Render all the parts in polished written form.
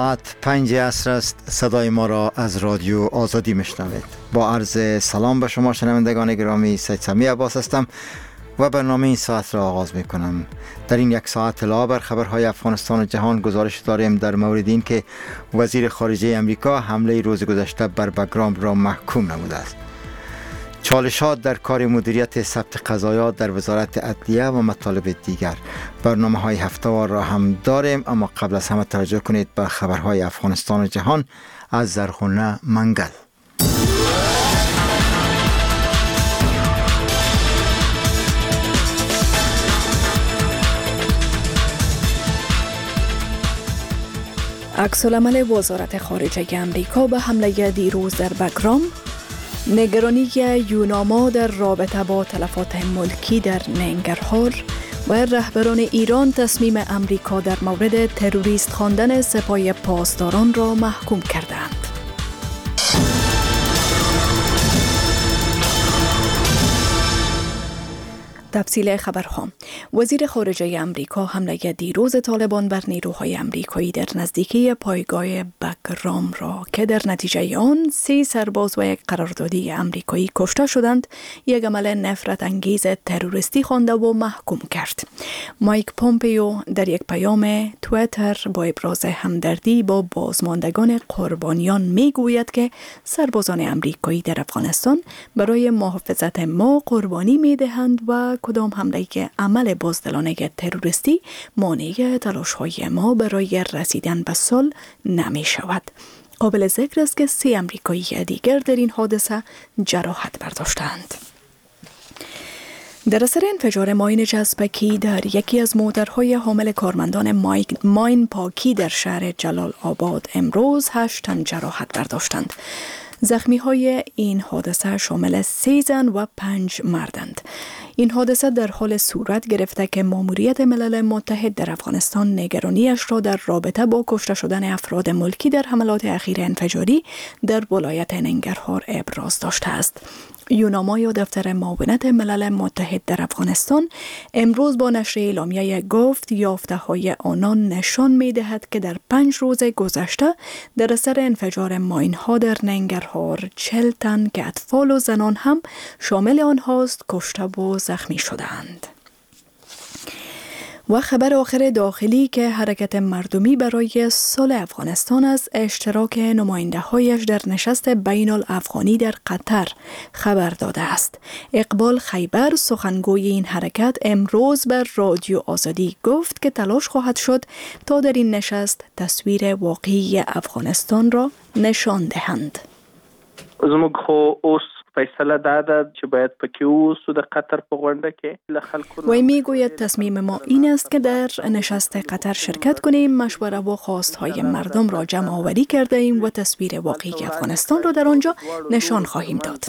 ساعت 5 عصر است. صدای ما را از رادیو آزادی میشنوید. با عرض سلام به شما شنوندگان گرامی، سید سمی عباس هستم و برنامه این ساعت را آغاز می کنم. در این یک ساعت علاوه بر خبرهای افغانستان و جهان گزارش داریم در مورد این که وزیر خارجه امریکا حمله روز گذشته بر بگرام را محکوم نموده است. چالشات در کار مدیریت ثبت قضایات در وزارت عدلیه و مطالب دیگر. برنامه های هفته‌وار را هم داریم، اما قبل از همه توجه کنید به خبرهای افغانستان و جهان از زرخونه منگل. عکس‌العمل وزارت خارجه امریکا به حمله دیروز در بگرام، نگرانی یوناما در رابطه با تلفات ملکی در ننگرهار و رهبران ایران تصمیم امریکا در مورد تروریست خواندن سپاه پاسداران را محکوم کردند. تفصیل خبرها. وزیر خارجه امریکا حمله دیروز طالبان بر نیروهای امریکایی در نزدیکی پایگاه بگرام را که در نتیجه آن 3 سرباز و یک قراردادی امریکایی کشته شدند، یک عمل نفرت انگیز تروریستی خوانده و محکوم کرد. مایک پومپیو در یک پیام توییتر با ابراز همدردی با بازماندگان قربانیان میگوید که سربازان امریکایی در افغانستان برای محافظت ما قربانی میدهند و کدام حمله که عمل بزدلانه تروریستی مانع تلاش‌های ما برای رسیدن به صلح نمی شود. قابل ذکر است که 3 امریکایی دیگر در این حادثه جراحت برداشتند. در اثر انفجار ماین جذبکی در یکی از موترهای حامل کارمندان ماین پاکی در شهر جلال آباد امروز 8 تن جراحت برداشتند. زخمی های این حادثه شامل 3 زن و 5 مردند. این حادثه در حال صورت گرفته که ماموریت ملل متحد در افغانستان نگرانیش را در رابطه با کشته شدن افراد ملکی در حملات اخیر انفجاری در ولایت ننگرهار ابراز داشته است. یوناما یا دفتر معاونت ملل متحد در افغانستان امروز با نشر اعلامیه گفت یافته‌های آنان نشان می‌دهد که در 5 روز گذشته در اثر انفجار ماین‌ها در ننگرهار 40 تن که اطفال و زنان هم شامل آنهاست کشته و زخمی شدند. و خبر آخر داخلی که حرکت مردمی برای صلح افغانستان از اشتراک نماینده‌هایش در نشست بین الافغانی در قطر خبر داده است. اقبال خیبر سخنگوی این حرکت امروز بر رادیو آزادی گفت که تلاش خواهد شد تا در این نشست تصویر واقعی افغانستان را نشان دهند. زموږ خو اوس فیصله داده چې باید پکې اوسو د قطر په غونډه کې له خلکو. وی میگوید تصمیم ما این است که در نشست قطر شرکت کنیم، مشوره و خواستهای مردم را جمع آوری کرده ایم و تصویر واقعی افغانستان را در آنجا نشان خواهیم داد.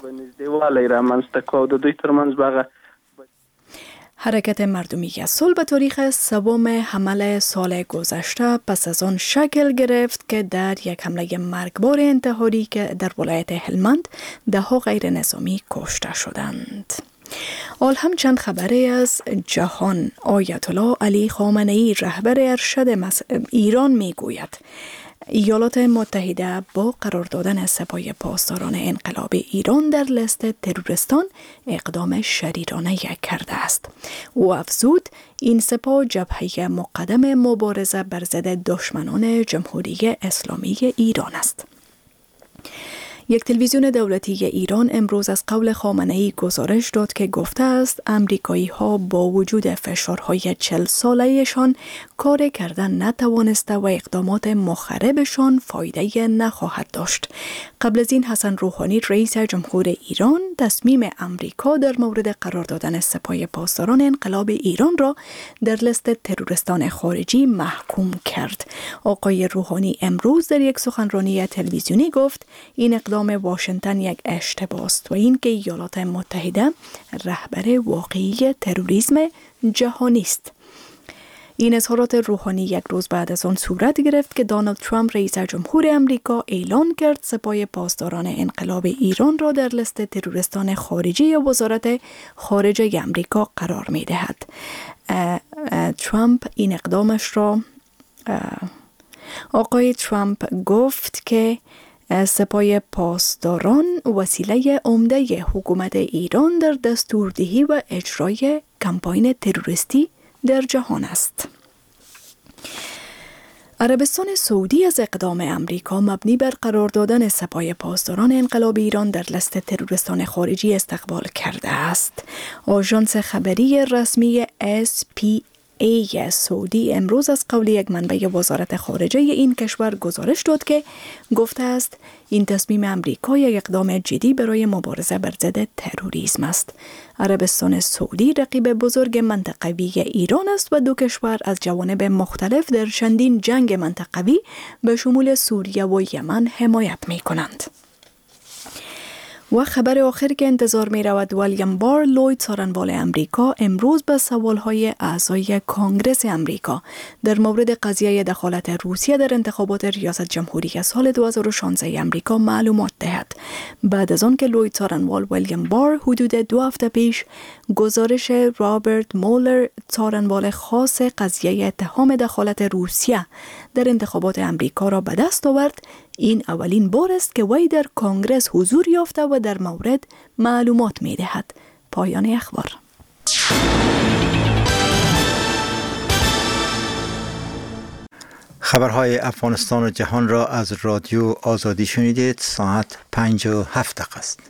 حرکت مردمی صلح به تاریخ 3 حمل سال گذشته پس از آن شکل گرفت که در یک حمله مرگبار انتحاری که در ولایت هلمند 10 غیر نظامی کشته شدند. حال هم چند خبری از جهان. آیت الله علی خامنه‌ای رهبر ارشد ایران میگوید ایالات متحده با قرار دادن سپاه پاسداران انقلاب ایران در لیست تروریستان اقدام شریرانه کرده است. او افزود این سپاه جبهه مقدم مبارزه بر ضد دشمنان جمهوری اسلامی ایران است. یک تلویزیون دولتی ایران امروز از قول خامنه‌ای گزارش داد که گفته است امریکایی‌ها با وجود فشارهای 40 ساله‌شان کار کردن نتوانسته و اقدامات مخربشان فایده نخواهد داشت. قبل از این حسن روحانی رئیس جمهور ایران تصمیم امریکا در مورد قرار دادن سپاه پاسداران انقلاب ایران را در لیست تروریستان خارجی محکوم کرد. آقای روحانی امروز در یک سخنرانی تلویزیونی گفت این اقدام واشنگتن یک اشتباه است و این که ایالات متحده رهبر واقعی تروریسم جهانی است. این اظهارات روحانی یک روز بعد از آن صورت گرفت که دونالد ترامپ رئیس جمهور امریکا اعلان کرد سپاه پاسداران انقلاب ایران را در لیست تروریستان خارجی وزارت خارجه امریکا قرار می دهد. ترامپ این اقدامش را آقای ترامپ گفت که سپاه پاسداران وسیله عمده حکومت ایران در دستوردهی و اجرای کمپاین تروریستی در جهان است. عربستان سعودی از اقدام امریکا مبنی بر قرار دادن سپاه پاسداران انقلاب ایران در لیست تروریستان خارجی استقبال کرده است. آژانس خبری رسمی SPA سعودی امروز از قول یک منبع وزارت خارجه این کشور گزارش داد که گفته است این تصمیم امریکا یک اقدام جدی برای مبارزه بر ضد تروریسم است. عربستان سعودی رقیب بزرگ منطقوی ایران است و دو کشور از جوانب مختلف در چندین جنگ منطقوی به شمول سوریه و یمن حمایت می کنند. و خبر آخر که انتظار می رود، ویلیام بار لوید سارنوال امریکا امروز به سوالهای اعضای کانگرس امریکا در مورد قضیه دخالت روسیه در انتخابات ریاست جمهوری سال 2016 امریکا معلومات دهد. بعد از آن که لوید سارنوال ویلیام بار حدود 2 هفته پیش گزارش رابرت مولر سارنوال خاص قضیه اتهام دخالت روسیه در انتخابات امریکا را به دست آورد، این اولین بار است که وی در کانگرس حضور یافته و در مورد معلومات می دهد. پایان اخبار. خبرهای افغانستان و جهان را از رادیو آزادی شنیدید. ساعت 5:07 است.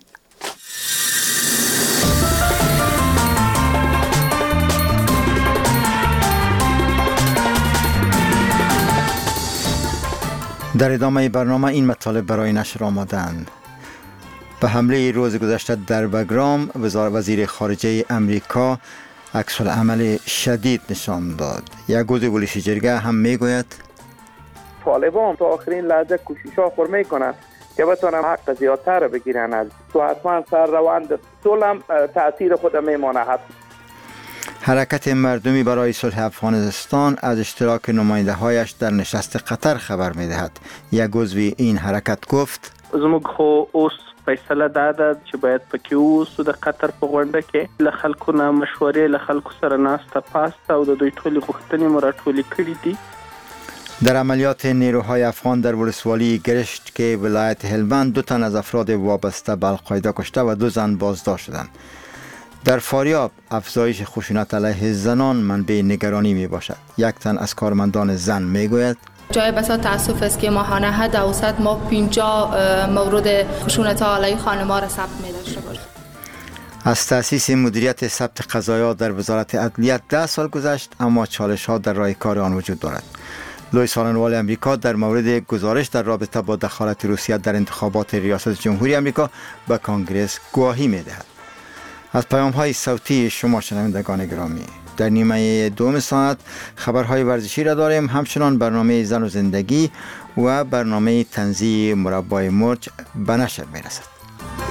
در ادامه برنامه این مطالب برای نشر آمدند. به حمله روز گذشته در بگرام وزیر خارجه امریکا عکس العمل شدید نشان داد. یک عضو پلیس جرگه هم میگوید طالبان تا آخرین لحظه کوشش‌ها خور میکنند که بتونن حق زیادتر را بگیرن از تو. حتما سر روند صلح هم تأثیر خود میماند. حرکت مردمی برای صلح افغانستان از اشتراک نماینده‌هایش در نشست قطر خبر می‌دهد. یک عضو این حرکت گفت زموږ خو اوس فیصله داده چې باید پکې اوسو د قطر په غونډه کې له خلکو نه مشورې له خلکو سره ناسته پاسته او د دوی ټولې غوښتنې مو راټولې کړې دي. در عملیات نیروهای افغان در ولسوالی گرشت که ولایت هلمند 2 تن از افراد وابسته به القاعده کشته و 2 زن بازداشت شدند. در فاریاب افزایش خشونت علیه زنان منبع نگرانی می باشد. یک تن از کارمندان زن می گوید جای بسیار تاسف است که ماهانه حد اوسط ما 50 مورد خشونت علیه خانم‌ها را ثبت می داشته باشیم. از تأسیس مدیریت ثبت قضایا در وزارت عدلیه 10 سال گذشت، اما چالش‌ها در راه کار آن وجود دارد. لوید سارنوال امریکا در مورد گزارش در رابطه با دخالت روسیه در انتخابات ریاست جمهوری امریکا به کانگرس گواهی می دهد. از پیام‌های صوتی شما شنوندگان گرامی، در نیمه دوم ساعت خبرهای ورزشی را داریم، همچنان برنامه زن و زندگی و برنامه طنزی مربای مرج به نشر می رسد.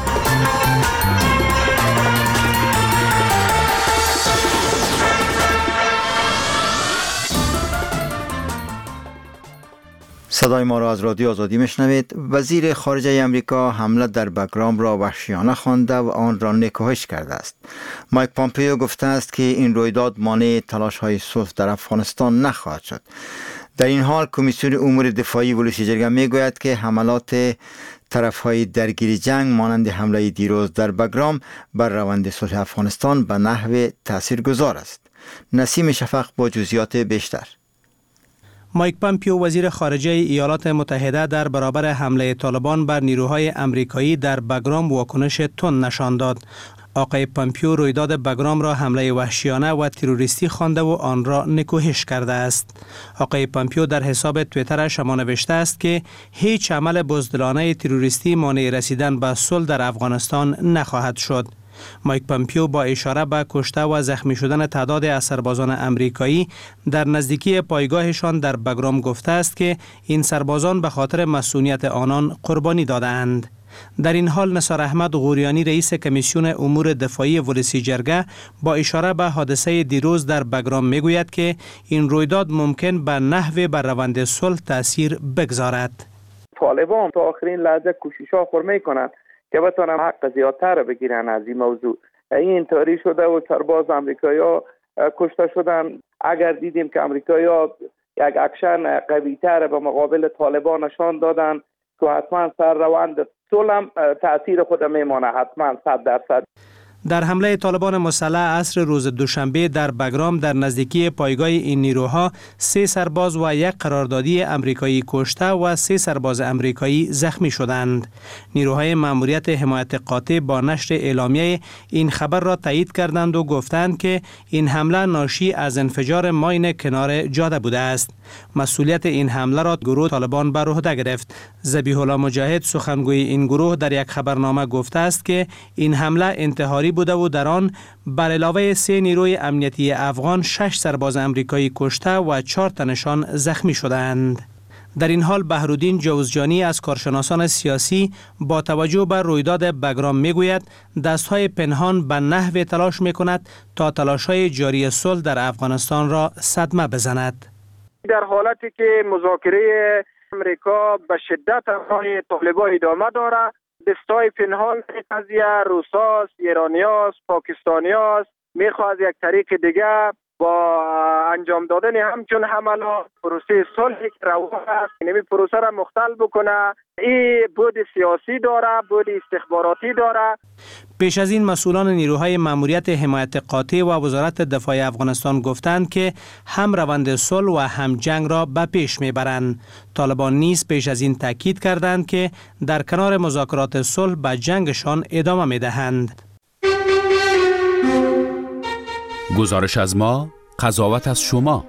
صدای ما را از رادیو آزادی میشنوید. وزیر خارجه امریکا حمله در بگرام را وحشیانه خوانده و آن را نکوهش کرده است. مایک پامپیو گفته است که این رویداد مانع تلاش‌های صلح در افغانستان نخواهد شد. در این حال کمیسیون امور دفاعی ولسی جرگه میگوید که حملات طرف‌های درگیر جنگ مانند حمله دیروز در بگرام بر روند صلح افغانستان به نحو تاثیرگذار است. نسیم شفق با جزئیات بیشتر. مایک پامپیو وزیر خارجه ایالات متحده در برابر حمله طالبان بر نیروهای امریکایی در بگرام واکنش تند نشان داد. آقای پامپیو رویداد بگرام را حمله وحشیانه و تروریستی خوانده و آن را نکوهش کرده است. آقای پامپیو در حساب توییترش هم نوشته است که هیچ عمل بزدلانه تروریستی مانع رسیدن به صلح در افغانستان نخواهد شد. مایک پامپیو با اشاره به کشته و زخمی شدن تعداد از سربازان امریکایی در نزدیکی پایگاهشان در بگرام گفته است که این سربازان به خاطر مسئولیت آنان قربانی دادند. در این حال نثار احمد غوریانی رئیس کمیسیون امور دفاعی ولسی جرگه با اشاره به حادثه دیروز در بگرام میگوید که این رویداد ممکن به نحو بر روند صلح تاثیر بگذارد. طالبان تا آخرین لحظه کوشش‌ها خور می‌کنند که بتونن حق زیادتر را بگیرن از این موضوع. این طوری شده و سرباز امریکایی‌ها کشته شدن. اگر دیدیم که امریکایی‌ها یک اکشن قوی‌تر به مقابل طالبان نشان دادن که حتما سرروند صلح هم تأثیر خود میمانه، حتما 100%. در حمله طالبان مسلح عصر روز دوشنبه در بگرام در نزدیکی پایگاه این نیروها 3 سرباز و 1 قراردادی امریکایی کشته و 3 سرباز امریکایی زخمی شدند. نیروهای مأموریت حمایت قاطع با نشر اعلامیه این خبر را تایید کردند و گفتند که این حمله ناشی از انفجار ماین کنار جاده بوده است. مسئولیت این حمله را گروه طالبان بر عهده گرفت. ذبیح الله مجاهد سخنگوی این گروه در یک خبرنامه گفته است که این حمله انتحاری بوده و در آن بر علاوه 3 نیروی امنیتی افغان 6 سرباز امریکایی کشته و 4 تنشان زخمی شدند. در این حال بهرالدین جوزجانی از کارشناسان سیاسی با توجه بر رویداد بگرام میگوید دستهای پنهان به نحو تلاش میکند تا تلاش‌های جاری صلح در افغانستان را صدمه بزند. در حالتی که مذاکره امریکا به شدت همراه طالبان ادامه دارد، دستای پنهان قضیه روساست، ایرانیاست، پاکستانیاست میخواد یک طریق دیگه با انجام دادن همچون حملات پروسه صلحی که روان است این پروسه را مختل بکنه. این بود سیاسی داره، بود استخباراتی داره. پیش از این مسئولان نیروهای مأموریت حمایت قاطع و وزارت دفاع افغانستان گفتند که هم روند صلح و هم جنگ را به پیش میبرند. طالبان نیز پیش از این تاکید کردند که در کنار مذاکرات صلح به جنگشان ادامه میدهند. گزارش از ما، قضاوت از شما.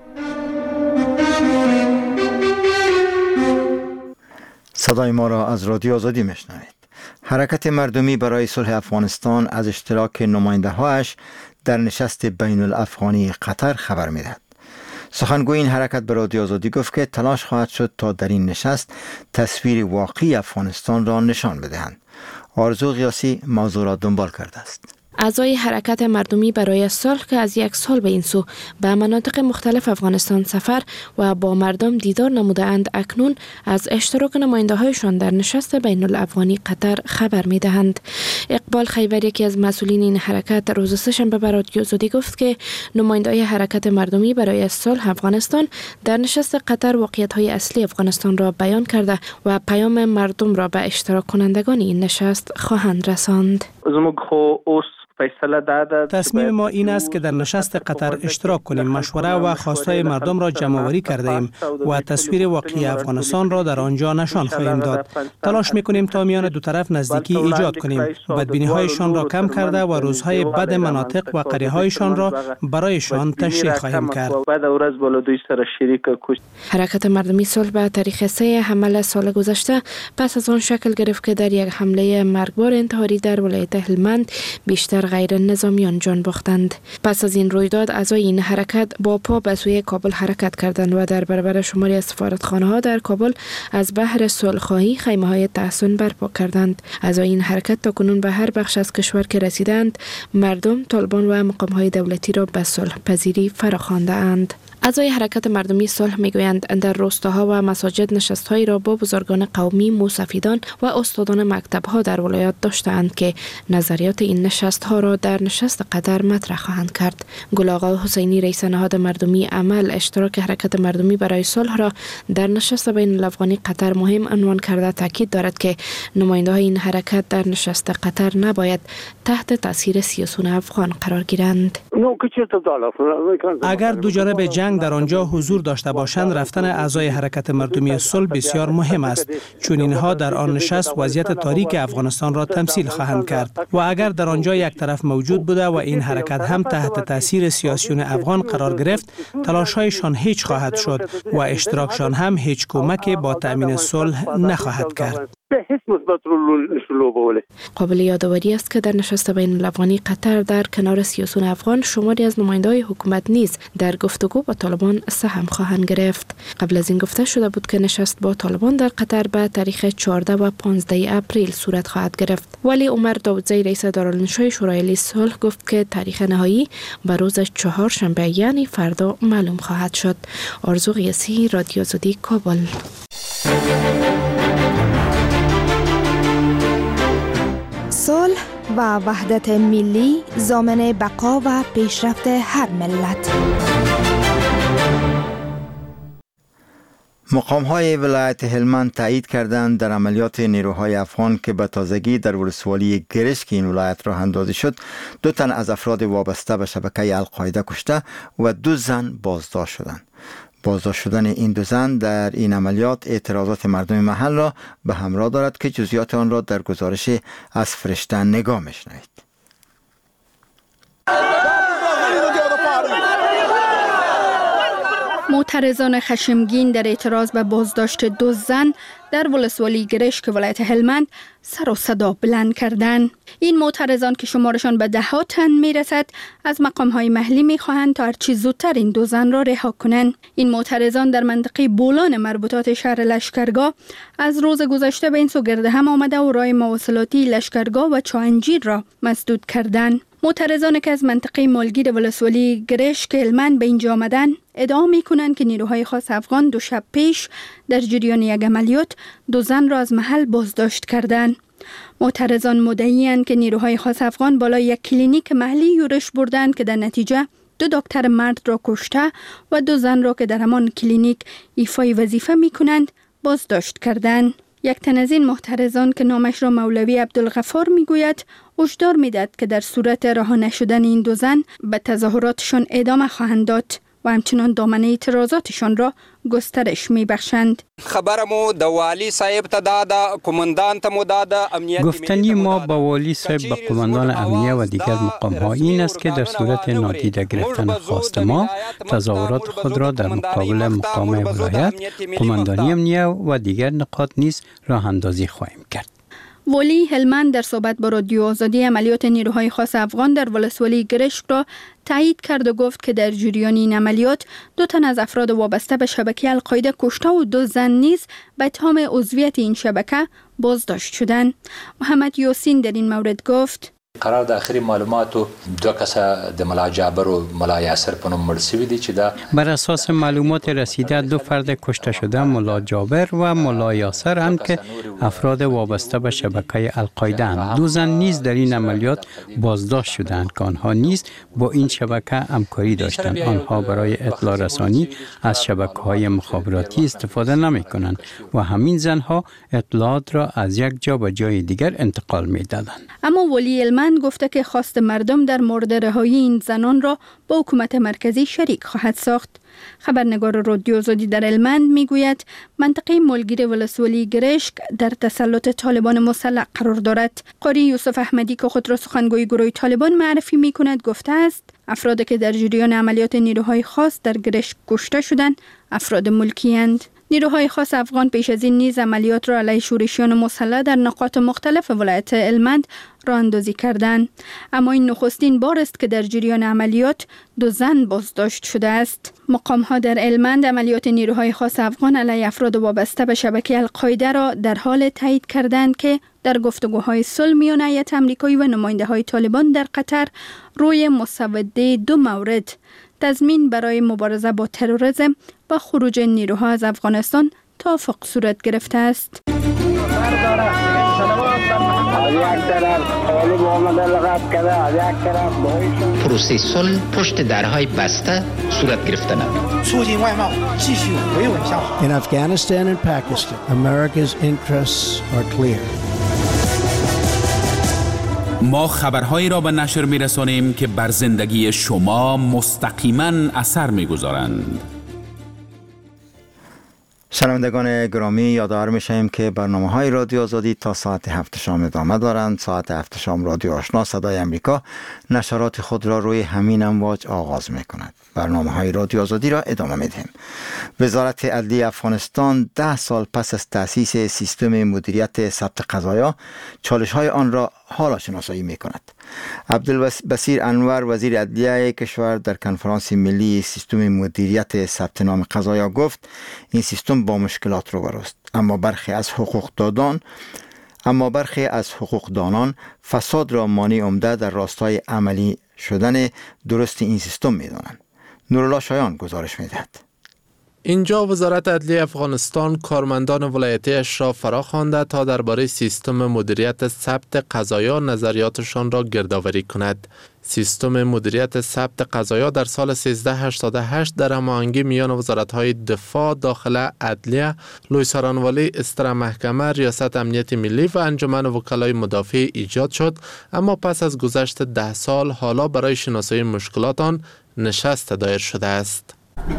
صدای ما را از رادیو آزادی میشنوید. حرکت مردمی برای صلح افغانستان از اشتراک نماینده‌هایش در نشست بین الافغانی قطر خبر میدهد. سخنگوی این حرکت به رادیو آزادی گفت که تلاش خواهد شد تا در این نشست تصویر واقعی افغانستان را نشان بدهند. آرزو قیاسی موضوع را دنبال کرده است. اعضای حرکت مردمی برای صلح که از 1 سال به این سو به مناطق مختلف افغانستان سفر و با مردم دیدار نموده‌اند اکنون از اشتراک نماینده‌هایشان در نشست بین الافغانی قطر خبر می‌دهند. اقبال خیبر یکی از مسئولین این حرکت روز سه‌شنبه به رادیو آزادی گفت که نماینده‌های حرکت مردمی برای صلح افغانستان در نشست قطر واقعیت‌های اصلی افغانستان را بیان کرده و پیام مردم را به اشتراک کنندگان این نشست خواهند رساند. تصمیم ما این است که در نشست قطر اشتراک کنیم، مشوره و خواستهای مردم را جمع‌آوری کرده ایم و تصویر واقعی افغانستان را در آنجا نشان خواهیم داد. تلاش می‌کنیم تا میان دو طرف نزدیکی ایجاد کنیم، بدبینی‌هایشان را کم کرده و روزهای بد مناطق و قریه‌هایشان را برایشان تشریح خواهیم کرد. حرکت مردمی صلح به تاریخ 3 حمل سال گذشته پس از آن شکل گرفت که در یک حمله مرگبار انتحاری در ولایت هلمند بیشتر غیر نظامیان جان باختند. پس از این رویداد اعضای این حرکت با پا به سوی کابل حرکت کردند و در برابر شماری از سفارتخانه‌ها در کابل از بحر صلح‌خواهی خیمه‌های تحصن برپا کردند. اعضای این حرکت تاکنون به هر بخش از کشور که رسیدند مردم، طالبان و مقام‌های دولتی را به صلح پذیری فراخوانده‌اند. اعضای حرکت مردمی صلح میگویند در روستاها و مساجد نشست‌هایی را با بزرگان قومی، موسفیدان و استادان مکتب‌ها در ولایات داشتند که نظریات این نشست‌ها را در نشست قطر مطرح خواهند کرد. گل آقا حسینی رئیس نهاد مردمی عمل اشتراک حرکت مردمی برای صلح را در نشست بین الافغانی قطر مهم عنوان کرده تاکید دارد که نماینده‌های این حرکت در نشست قطر نباید تحت تاثیر سیاسیون افغان قرار گیرند. اگر دو جانب جنگ در آنجا حضور داشته باشند، رفتن اعضای حرکت مردمی صلح بسیار مهم است، چون اینها در آن نشست وضعیت تاریک افغانستان را تمثیل خواهند کرد و اگر در آنجا یک طرف موجود بوده و این حرکت هم تحت تاثیر سیاسیون افغان قرار گرفت، تلاش‌هایشان هیچ خواهد شد و اشتراکشان هم هیچ کمکی با تأمین صلح نخواهد کرد. قابل یادآوری است که در نشست بین الافغانی قطر در کنار سیاسیون افغان شماری از نماینده‌های حکومت نیز در گفتگو با طالبان سهم خواهند گرفت. قبل از این گفته شده بود که نشست با طالبان در قطر به تاریخ 14 و 15 اپریل صورت خواهد گرفت. ولی عمر داودزی رئیس دارالانشای شورای صلح گفت که تاریخ نهایی به روز 4 شنبه یعنی فردا معلوم خواهد شد. آرزو قیاسی، رادیو آزادی، کابل. صلح و وحدت ملی ضامن بقا و پیشرفت هر ملت. مقام‌های ولایت هلمند تایید کردند در عملیات نیروهای افغان که به تازگی در ولسوالی گرشک این ولایت راه اندازی شد 2 تن از افراد وابسته به شبکه القاعده کشته و 2 زن بازداشت شدند. بازداشت شدن این 2 زن در این عملیات اعتراضات مردم محل را به همراه دارد که جزئیات آن را در گزارش از فرشته نگاه می‌شنوید. معترضان خشمگین در اعتراض به بازداشت 2 زن در ولسوالی گرشک ولایت هلمند سر و صدا بلند کردند. این معترضان که شمارشان به 10 تن میرسد از مقام‌های محلی می‌خواهند تا هرچی زودتر این 2 زن را رها کنند. این معترضان در منطقه بولان مربوطات شهر لشکرگاه از روز گذشته به این سو گرد هم آمده و راه مواصلاتی لشکرگاه و چاهنجیر را مسدود کردند. معترضان که از منطقه مالگیر ولسوالی گرشک هلمند به اینجا آمدند ادعا می‌کنند که نیروهای خاص افغان 2 شب پیش در جریان یک عملیات 2 زن را از محل بازداشت کردند. معترضان مدعی‌اند که نیروهای خاص افغان بالای یک کلینیک محلی یورش بردند که در نتیجه 2 دکتر مرد را کشته و 2 زن را که در همان کلینیک ایفای وظیفه می‌کنند بازداشت کردند. یک تن از این محترضان که نامش را مولوی عبدالغفار میگوید هشدار میدهد که در صورت رها نشدن این 2 زن به تظاهراتشان ادامه خواهند داد و همچنان دامنه اعتراضاتشان را گسترش میبخشند. خبرمو د والی صاحب ته دادا کماندان ته مو دادا امنیت گفتنی ما با والی صاحب به قماندان امنیه و دیگر مقام ها این است که در صورت نادیده گرفتن خواست ما تظاهرات خود را در مقابل مقام ولایت، قماندانی امنیه و دیگر نقاط نیز راه اندازی خواهیم کرد. والی هلمند در صحبت با رادیو آزادی عملیات نیروهای خاص افغان در ولسوالی گرشک را تایید کرد و گفت که در جریان این عملیات 2 تن از افراد وابسته به شبکه القاعده کشته و 2 زن نیز به اتهام عضویت این شبکه بازداشت شدند. محمد یاسین در این مورد گفت قرار د اخري معلوماتو 2 کسه د ملا جابر و ملا یاسر په نوم مړ شوي دي چې دا بر اساس معلومات رسیده 2 فرد کشته شده ملا جابر و ملا یاسر هم که افراد وابسته به شبکه القاعده اند. 2 زن نیز در این عملیات بازداشت شدند که آنها نیز با این شبکه همکاری داشتند. آنها برای اطلاع رسانی از شبکه‌های مخابراتی استفاده نمی‌کنند و همین زنها اطلاعات را از یک جا به جای دیگر انتقال می‌دادند. اما والی هلمند گفته که خواست مردم در مورد رهایی این زنان را با حکومت مرکزی شریک خواهد ساخت. خبرنگار رادیو آزادی در هلمند میگوید منطقه مالگیر ولسوالی گرشک در تسلط طالبان مسلح قرار دارد. قاری یوسف احمدی که خود را سخنگوی گروه طالبان معرفی میکند گفته است افرادی که در جریان عملیات نیروهای خاص در گرشک کشته شدند افراد ملکی اند. نیروهای خاص افغان پیش از این نیز عملیات را علیه شورشیان مسلح در نقاط مختلف ولایت هلمند راه اندازی کردند. اما این نخستین بار است که در جریان عملیات 2 زن بازداشت شده است. مقام‌ها در هلمند عملیات نیروهای خاص افغان علیه افراد وابسته به شبکه القاعده را در حال تایید کردند که در گفتگوهای صلح میان هیئت آمریکایی و نماینده‌های طالبان در قطر روی مسوده 2 مورد تضمین برای مبارزه با تروریسم و خروج نیروها از افغانستان توافق صورت گرفته است. پروسه صلح پشت درهای بسته صورت گرفته نمید. In Afghanistan and Pakistan, America's interests are clear. ما خبرهایی را به نشر می‌رسانیم که بر زندگی شما مستقیما اثر می‌گذارند. شنوندگان گرامی یادآور می‌شویم که برنامه‌های رادیو آزادی تا ساعت 7 شام ادامه دارند. ساعت 7 شام رادیو آشنا صدای امریکا نشرات خود را روی همین امواج آغاز می‌کند. برنامه‌های رادیو آزادی را ادامه می‌دهیم. وزارت عدلیه افغانستان 10 سال پس از تأسیس سیستم مدیریت ثبت قضایا چالش‌های آن را حالا شناسایی می‌کند. عبدالبصیر انور وزیر عدلیه کشور در کنفرانس ملی سیستم مدیریت ثبت نام قضایا گفت این سیستم با مشکلات روبروست، اما برخی از حقوقدانان فساد را مانع عمده در راستای عملی شدن درست این سیستم می‌دانند. نورالله شایان گزارش می‌دهد. اینجا وزارت عدلیه افغانستان کارمندان ولایتیش را فراخوانده تا درباره سیستم مدیریت ثبت قضایا نظریاتشان را گردآوری کند. سیستم مدیریت ثبت قضایا در سال 1388 در هماهنگی میان وزارت‌های دفاع، داخله، عدلیه، لوی سارانوالی، استر محکمه، ریاست امنیت ملی و انجمن وکلای مدافع ایجاد شد، اما پس از گذشت 10 سال حالا برای شناسایی مشکلات آن نشست دایر شده است.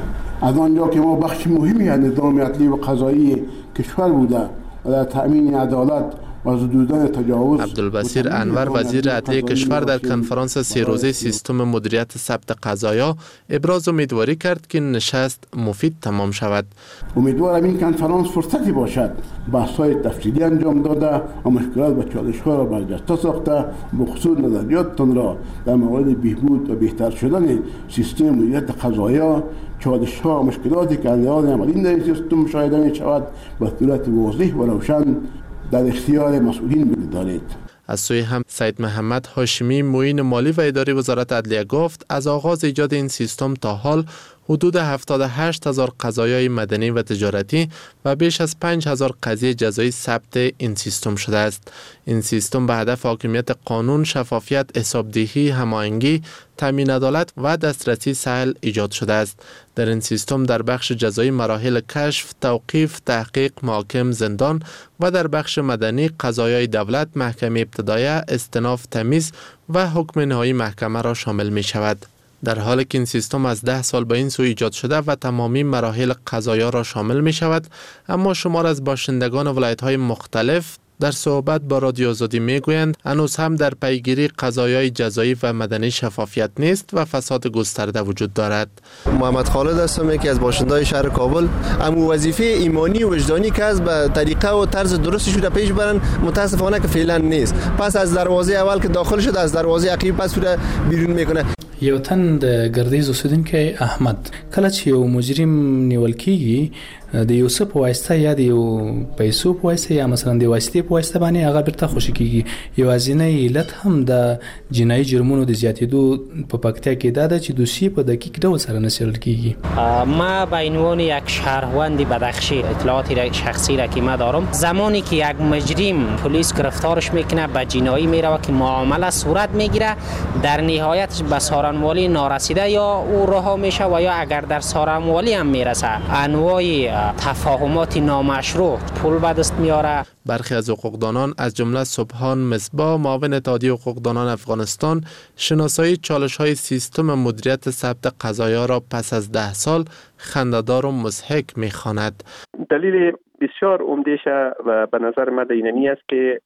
از آنجا که ما بخش مهمی از نظام عدلی و قضایی کشور بوده و در تأمین عدالت و حدودان تجاوز، عبدالبصیر انور وزیر عدلیه کشور در کنفرانس 3 روزه سیستم مدیریت ثبت قضایا ابراز امیدواری کرد که نشست مفید تمام شود. امیدوارم این کنفرانس فرصتی باشد بحث‌های تفصیلی انجام داده و مشکلات و چالش‌ها را برجسته ساخته بخصوص نظریاتتان را در مورد بهبود و بهتر شدن سیستم مدیریت قضایا، چالش‌ها و مشکلاتی که از لحاظ عملی در این سیستم مشاهده می‌شود به صورت واضح و روشن در اختیار مسئولین بگذارید. از سوی هم سید محمد هاشمی معین مالی و اداری وزارت عدلیه گفت از آغاز ایجاد این سیستم تا حال حدود 78,000 قضایای مدنی و تجارتی و بیش از 5,000 قضیه جزایی ثبت این سیستم شده است. این سیستم به هدف حاکمیت قانون، شفافیت، حسابدهی، هماهنگی، تامین عدالت و دسترسی سهل ایجاد شده است. در این سیستم در بخش جزایی مراحل کشف، توقیف، تحقیق، محاکم، زندان و در بخش مدنی قضایای دولت، محکمه ابتدایه، استئناف، تمیز و حکم نهایی محکمه را شامل می شود. در حالی که این سیستم از 10 سال به این سو ایجاد شده و تمامی مراحل قضایا را شامل می شود، اما شمار از باشندگان ولایت‌های مختلف در صحبت با رادیو آزادی می گویند هنوز هم در پیگیری قضایای جزایی و مدنی شفافیت نیست و فساد گسترده وجود دارد. محمد خالد هستم، یکی از باشندگان شهر کابل. امو وظیفه ایمانی و وجدانی که از به طریقه و طرز درستش رو پیش برن متاسفانه که فعلا نیست. پس از دروازه اول که داخل شد از دروازه عقب پس رو بیرون میکنه. یو تن د ګردیز اوسیدونکي احمد کله چې یو مجرم نیول کیږي د یو څه په واسطه یا د یو پیسو په واسطه یا مثلا د واسطې په واسطه باندې هغه بیرته خوشی کیږي. یوازینی علت هم د جنایي جرمونو د زیاتېدو په پکتیا کې ده چې دوسیه په دقیق ډول سره نه څیړل کیږي. ما به عنوان یک شهروند بدخشی اطلاعات شخصی را که ما دارم، زمانی که یک مجرم پلیس گرفتارش میکنه به جنایی میره که معامله صورت میگیره، در نهایت به سارنوالی نارسیده یا او رها میشه و یا اگر در سارنوالی هم میرسه انواع تفاهمات نامشروع پول به دست میاره. برخی از حقوقدانان از جمله سبحان مصباح معاون اتحادیه حقوقدانان افغانستان شناسایی چالش‌های سیستم مدیریت ثبت قضایا را پس از 10 سال خنده‌دار و مضحک می‌خواند. دلیل بسیار عمده‌اش و به نظر من اینمی است که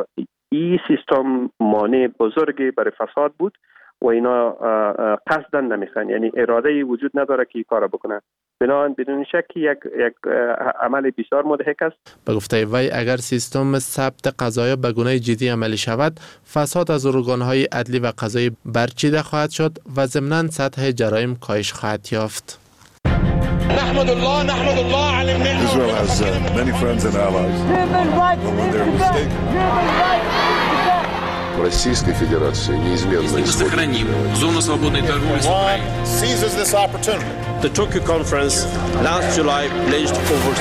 این سیستم مانع بزرگی برای فساد بود و اینا قصداً نمیخوان، یعنی اراده وجود نداره که این کارا بکنن. بنابراین بدون شک یک عمل بسیار مضحک است. به گفته وی اگر سیستم ثبت قضایا به گونه جدی عملی شود، فساد از ارگان‌های عدلی و قضایی برچیده خواهد شد و ضمناً سطح جرایم کاهش خواهد یافت. نحمد الله على النعمة. Israel has many friends and allies. When they're mistaken. Российской Федерации неизменно сохраним зону свободной торговли с Украиной. Seizes this opportunity. The Tokyo conference last July pledged over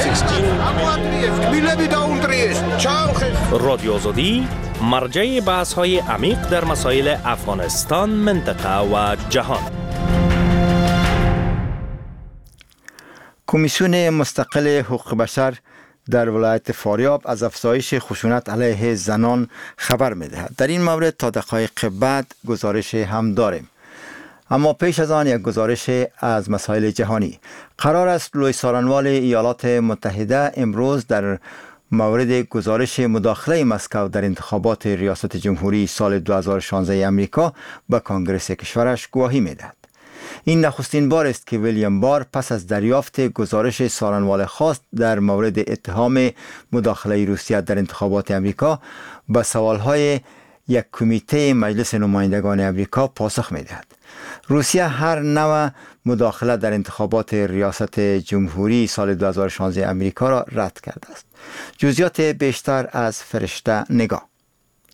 16 رادیو آزادی مرجع بحث‌های عمیق در مسائل افغانستان، منطقه و جهان. کمیسیون مستقل حقوق بشر در ولایت فاریاب از افزایش خشونت علیه زنان خبر می‌دهد. در این مورد تا دقایق بعد گزارش هم داریم. اما پیش از آن یک گزارش از مسائل جهانی. قرار است لوی سارنوال ایالات متحده امروز در مورد گزارش مداخله مسکو در انتخابات ریاست جمهوری سال 2016 امریکا به کنگره کشورش گواهی می‌دهد. این نخستین بار است که ویلیام بار پس از دریافت گزارش سارنوال خاص در مورد اتهام مداخله روسیه در انتخابات امریکا به سوالهای یک کمیته مجلس نمایندگان امریکا پاسخ می‌دهد. روسیه هر نوع مداخله در انتخابات ریاست جمهوری سال 2016 امریکا را رد کرده است. جزئیات بیشتر از فرشته نگاه.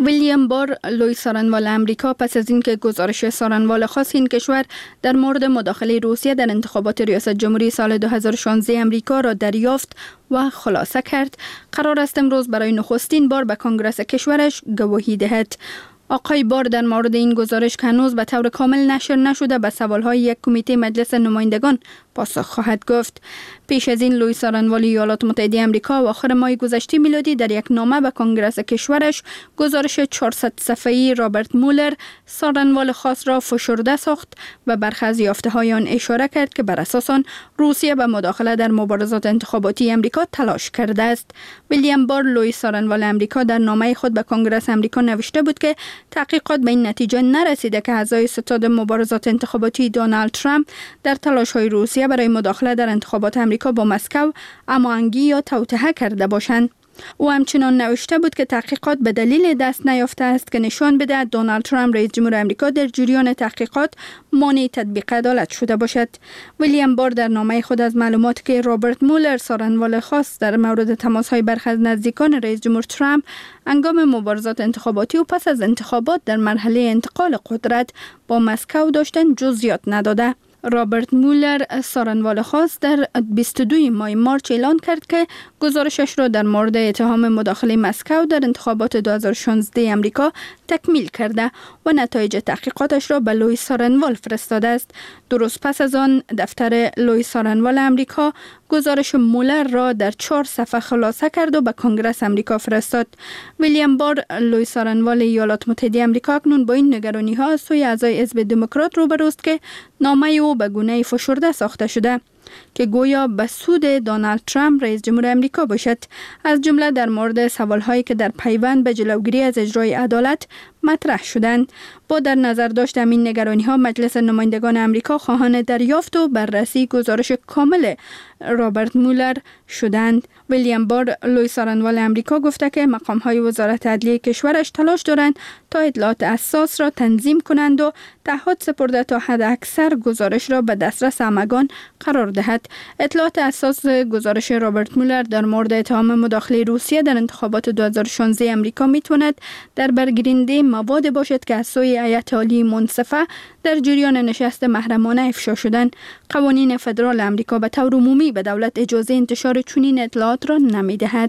ویلیام بار لوی سارنوال امریکا پس از اینکه گزارش سارنوال خاص این کشور در مورد مداخله روسیه در انتخابات ریاست جمهوری سال 2016 امریکا را دریافت و خلاصه کرد، قرار است امروز برای نخستین بار به کنگره کشورش گواهی دهد. آقای بار در مورد این گزارش که هنوز به طور کامل نشر نشده به سوالهای یک کمیته مجلس نمایندگان پاسخ خواهد گفت. پیش از این لوی سارنوال ایالات متحده آمریکا آخر ماه گذشته میلادی در یک نامه به کنگره کشورش گزارش 400 صفحه‌ای رابرت مولر سارنوال خاص را فشرده ساخت و برخی از یافته‌های آن اشاره کرد که بر اساس آن روسیه به مداخله در مبارزات انتخاباتی آمریکا تلاش کرده است. ویلیام بار لوی سارنوال آمریکا در نامه خود به کنگره آمریکا نوشته بود که تحقیقات به این نتیجه نرسیده که اعضای ستاد مبارزات انتخاباتی دونالد ترامپ در تلاش‌های روسیه برای مداخله در انتخابات آمریکا با مسکو هماهنگی یا توطئه کرده باشند. او همچنان نوشته بود که تحقیقات به دلیل دست نیافته است که نشان بده دونالد ترامپ رئیس جمهور آمریکا در جریان تحقیقات مانع تطبیق عدالت شده باشد. ویلیام بار در نامه خود از معلوماتی که رابرت مولر سارنوال خاص در مورد تماس‌های برخی از نزدیکان رئیس جمهور ترامپ هنگام مبارزات انتخاباتی و پس از انتخابات در مرحله انتقال قدرت با مسکو داشتن جزئیات نداده. رابرت مولر سارنوال خاص در 22 ماه مارچ اعلان کرد که گزارشش را در مورد اتهام مداخله مسکو در انتخابات 2016 امریکا تکمیل کرده و نتایج تحقیقاتش را به لوی سارنوال فرستاده است. درست پس از آن دفتر لوی سارنوال امریکا گزارش مولر را در 4 صفحه خلاصه کرد و به کنگره امریکا فرستاد. ویلیام بار لوی سارنوال ایالات متحده آمریکا اکنون با این نگرانی‌ها از سوی اعضای حزب دموکرات روبروست که نامه او به گونه‌ای فشرده ساخته شده که گویا به سود دونالد ترامپ رئیس جمهور آمریکا باشد، از جمله در مورد سوالهایی که در پیوند به جلوگیری از اجرای عدالت مطرح شدند. با در نظر داشت همین نگرانی‌ها مجلس نمایندگان آمریکا خواهان دریافت و بررسی گزارش کامل رابرت مولر شدند. ویلیام بار لوی سارنوال آمریکا گفته که مقام‌های وزارت عدلیه کشورش تلاش دارند تا اطلاعات اساس را تنظیم کنند و تعهد سپرده تا حد اکثر گزارش را به دسترس همگان قرار دهد. اطلاعات اساس گزارش رابرت مولر در مورد اتهام مداخله روسیه در انتخابات 2016 آمریکا میتواند در برگیرنده مواد باشد که از سوی هیئت عالی منصفه در جریان نشست محرمانه افشا شدند. قوانین فدرال آمریکا به طور عمومی به دولت اجازه انتشار چنین اطلاعات را نمی‌دهد.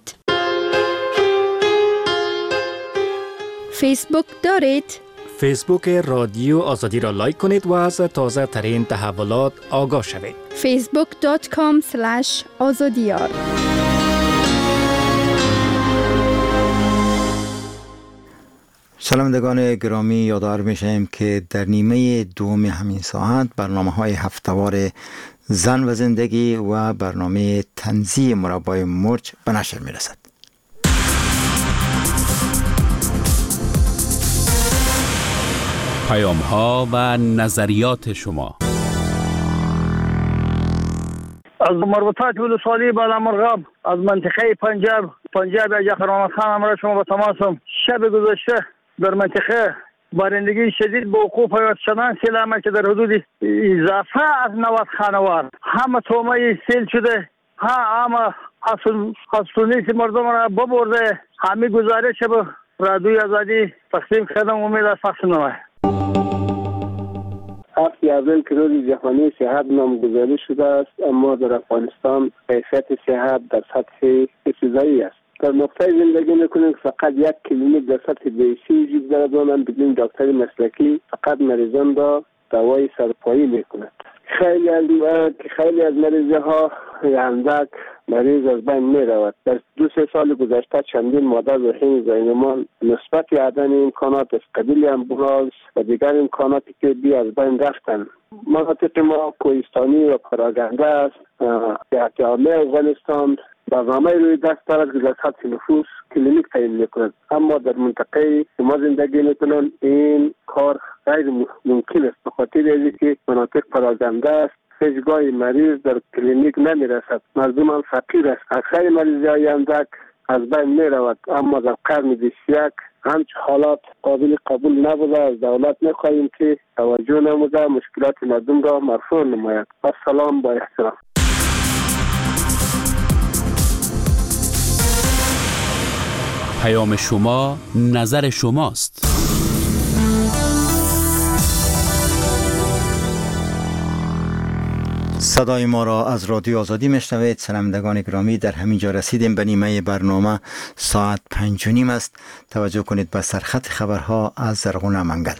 فیسبوک دارید؟ فیسبوک رادیو آزادی را لایک کنید و از تازه ترین تحولات آگاه شوید. facebook.com/azadiyar. شنوندگان گرامی، یادآور میشیم که در نیمه دوم همین ساعت برنامه‌های هفته‌وار زن و زندگی و برنامه تنزیه مربای مرج به نشر میرسد. پیام‌ها و نظریات شما. از مربوطات ولسوالی بالامرغاب از منطقه پنجاب اجا خرامت خان امروز شما با تماسم. شب گذشته در منطقه بارندگی شدید به وقوع پیوست شدن سیل عمل که در حدود اضافه از 90 خانوار همه تومه سیل شده، همه حسونیس مردم را ببرده. همه گزارش به رادیوی آزادی تقسیم کردم. امید است پخش نماید. 7 اپریل که روز جهانی صحت نامگذاری شده است، اما در افغانستان کیفیت صحت در سطح ابتدایی است. در نقطه زندگی میکنیم که فقط یک کلینیک در سطح بیسی وجود دارد و من بدون دکتر مسلکی فقط مریضان را دوای سرپایی میکند. خیلی از مریضه ها اندک مریض از بین می رود. در 2-3 سال گذشته چندین مادر و حین زینمان نسبت عدم امکانات از قبیل امبولانس و دیگر امکاناتی که از بین رفتن. مناطق ما کوهستانی و پراگنده است. جهت عامه افغانستان برنامه روی دست دارد که در سطح نفوس کلینیک تعیین میکند، اما در منطقه که ما زندگی میکنیم این کار غیر ممکن است، به خاطر اینکه مناطق پراگنده است. هیچگاه مریض در کلینیک نمی رسد. مردم هم فقیر است. اکثر مریضی های اندک از بین می رود، اما در قرن 21 همچه حالات قابل قبول نبوده. از دولت می خواهیم که توجه نموده مشکلات مردم را مرفوع نماید. السلام با احترام. پیام شما نظر شماست. صدای ما را از رادیو آزادی میشنوید. شنوندگان گرامی، در همین جا رسیدیم به نیمه برنامه. ساعت 5:30 است. توجه کنید به سرخط خبرها از زرغون منگل.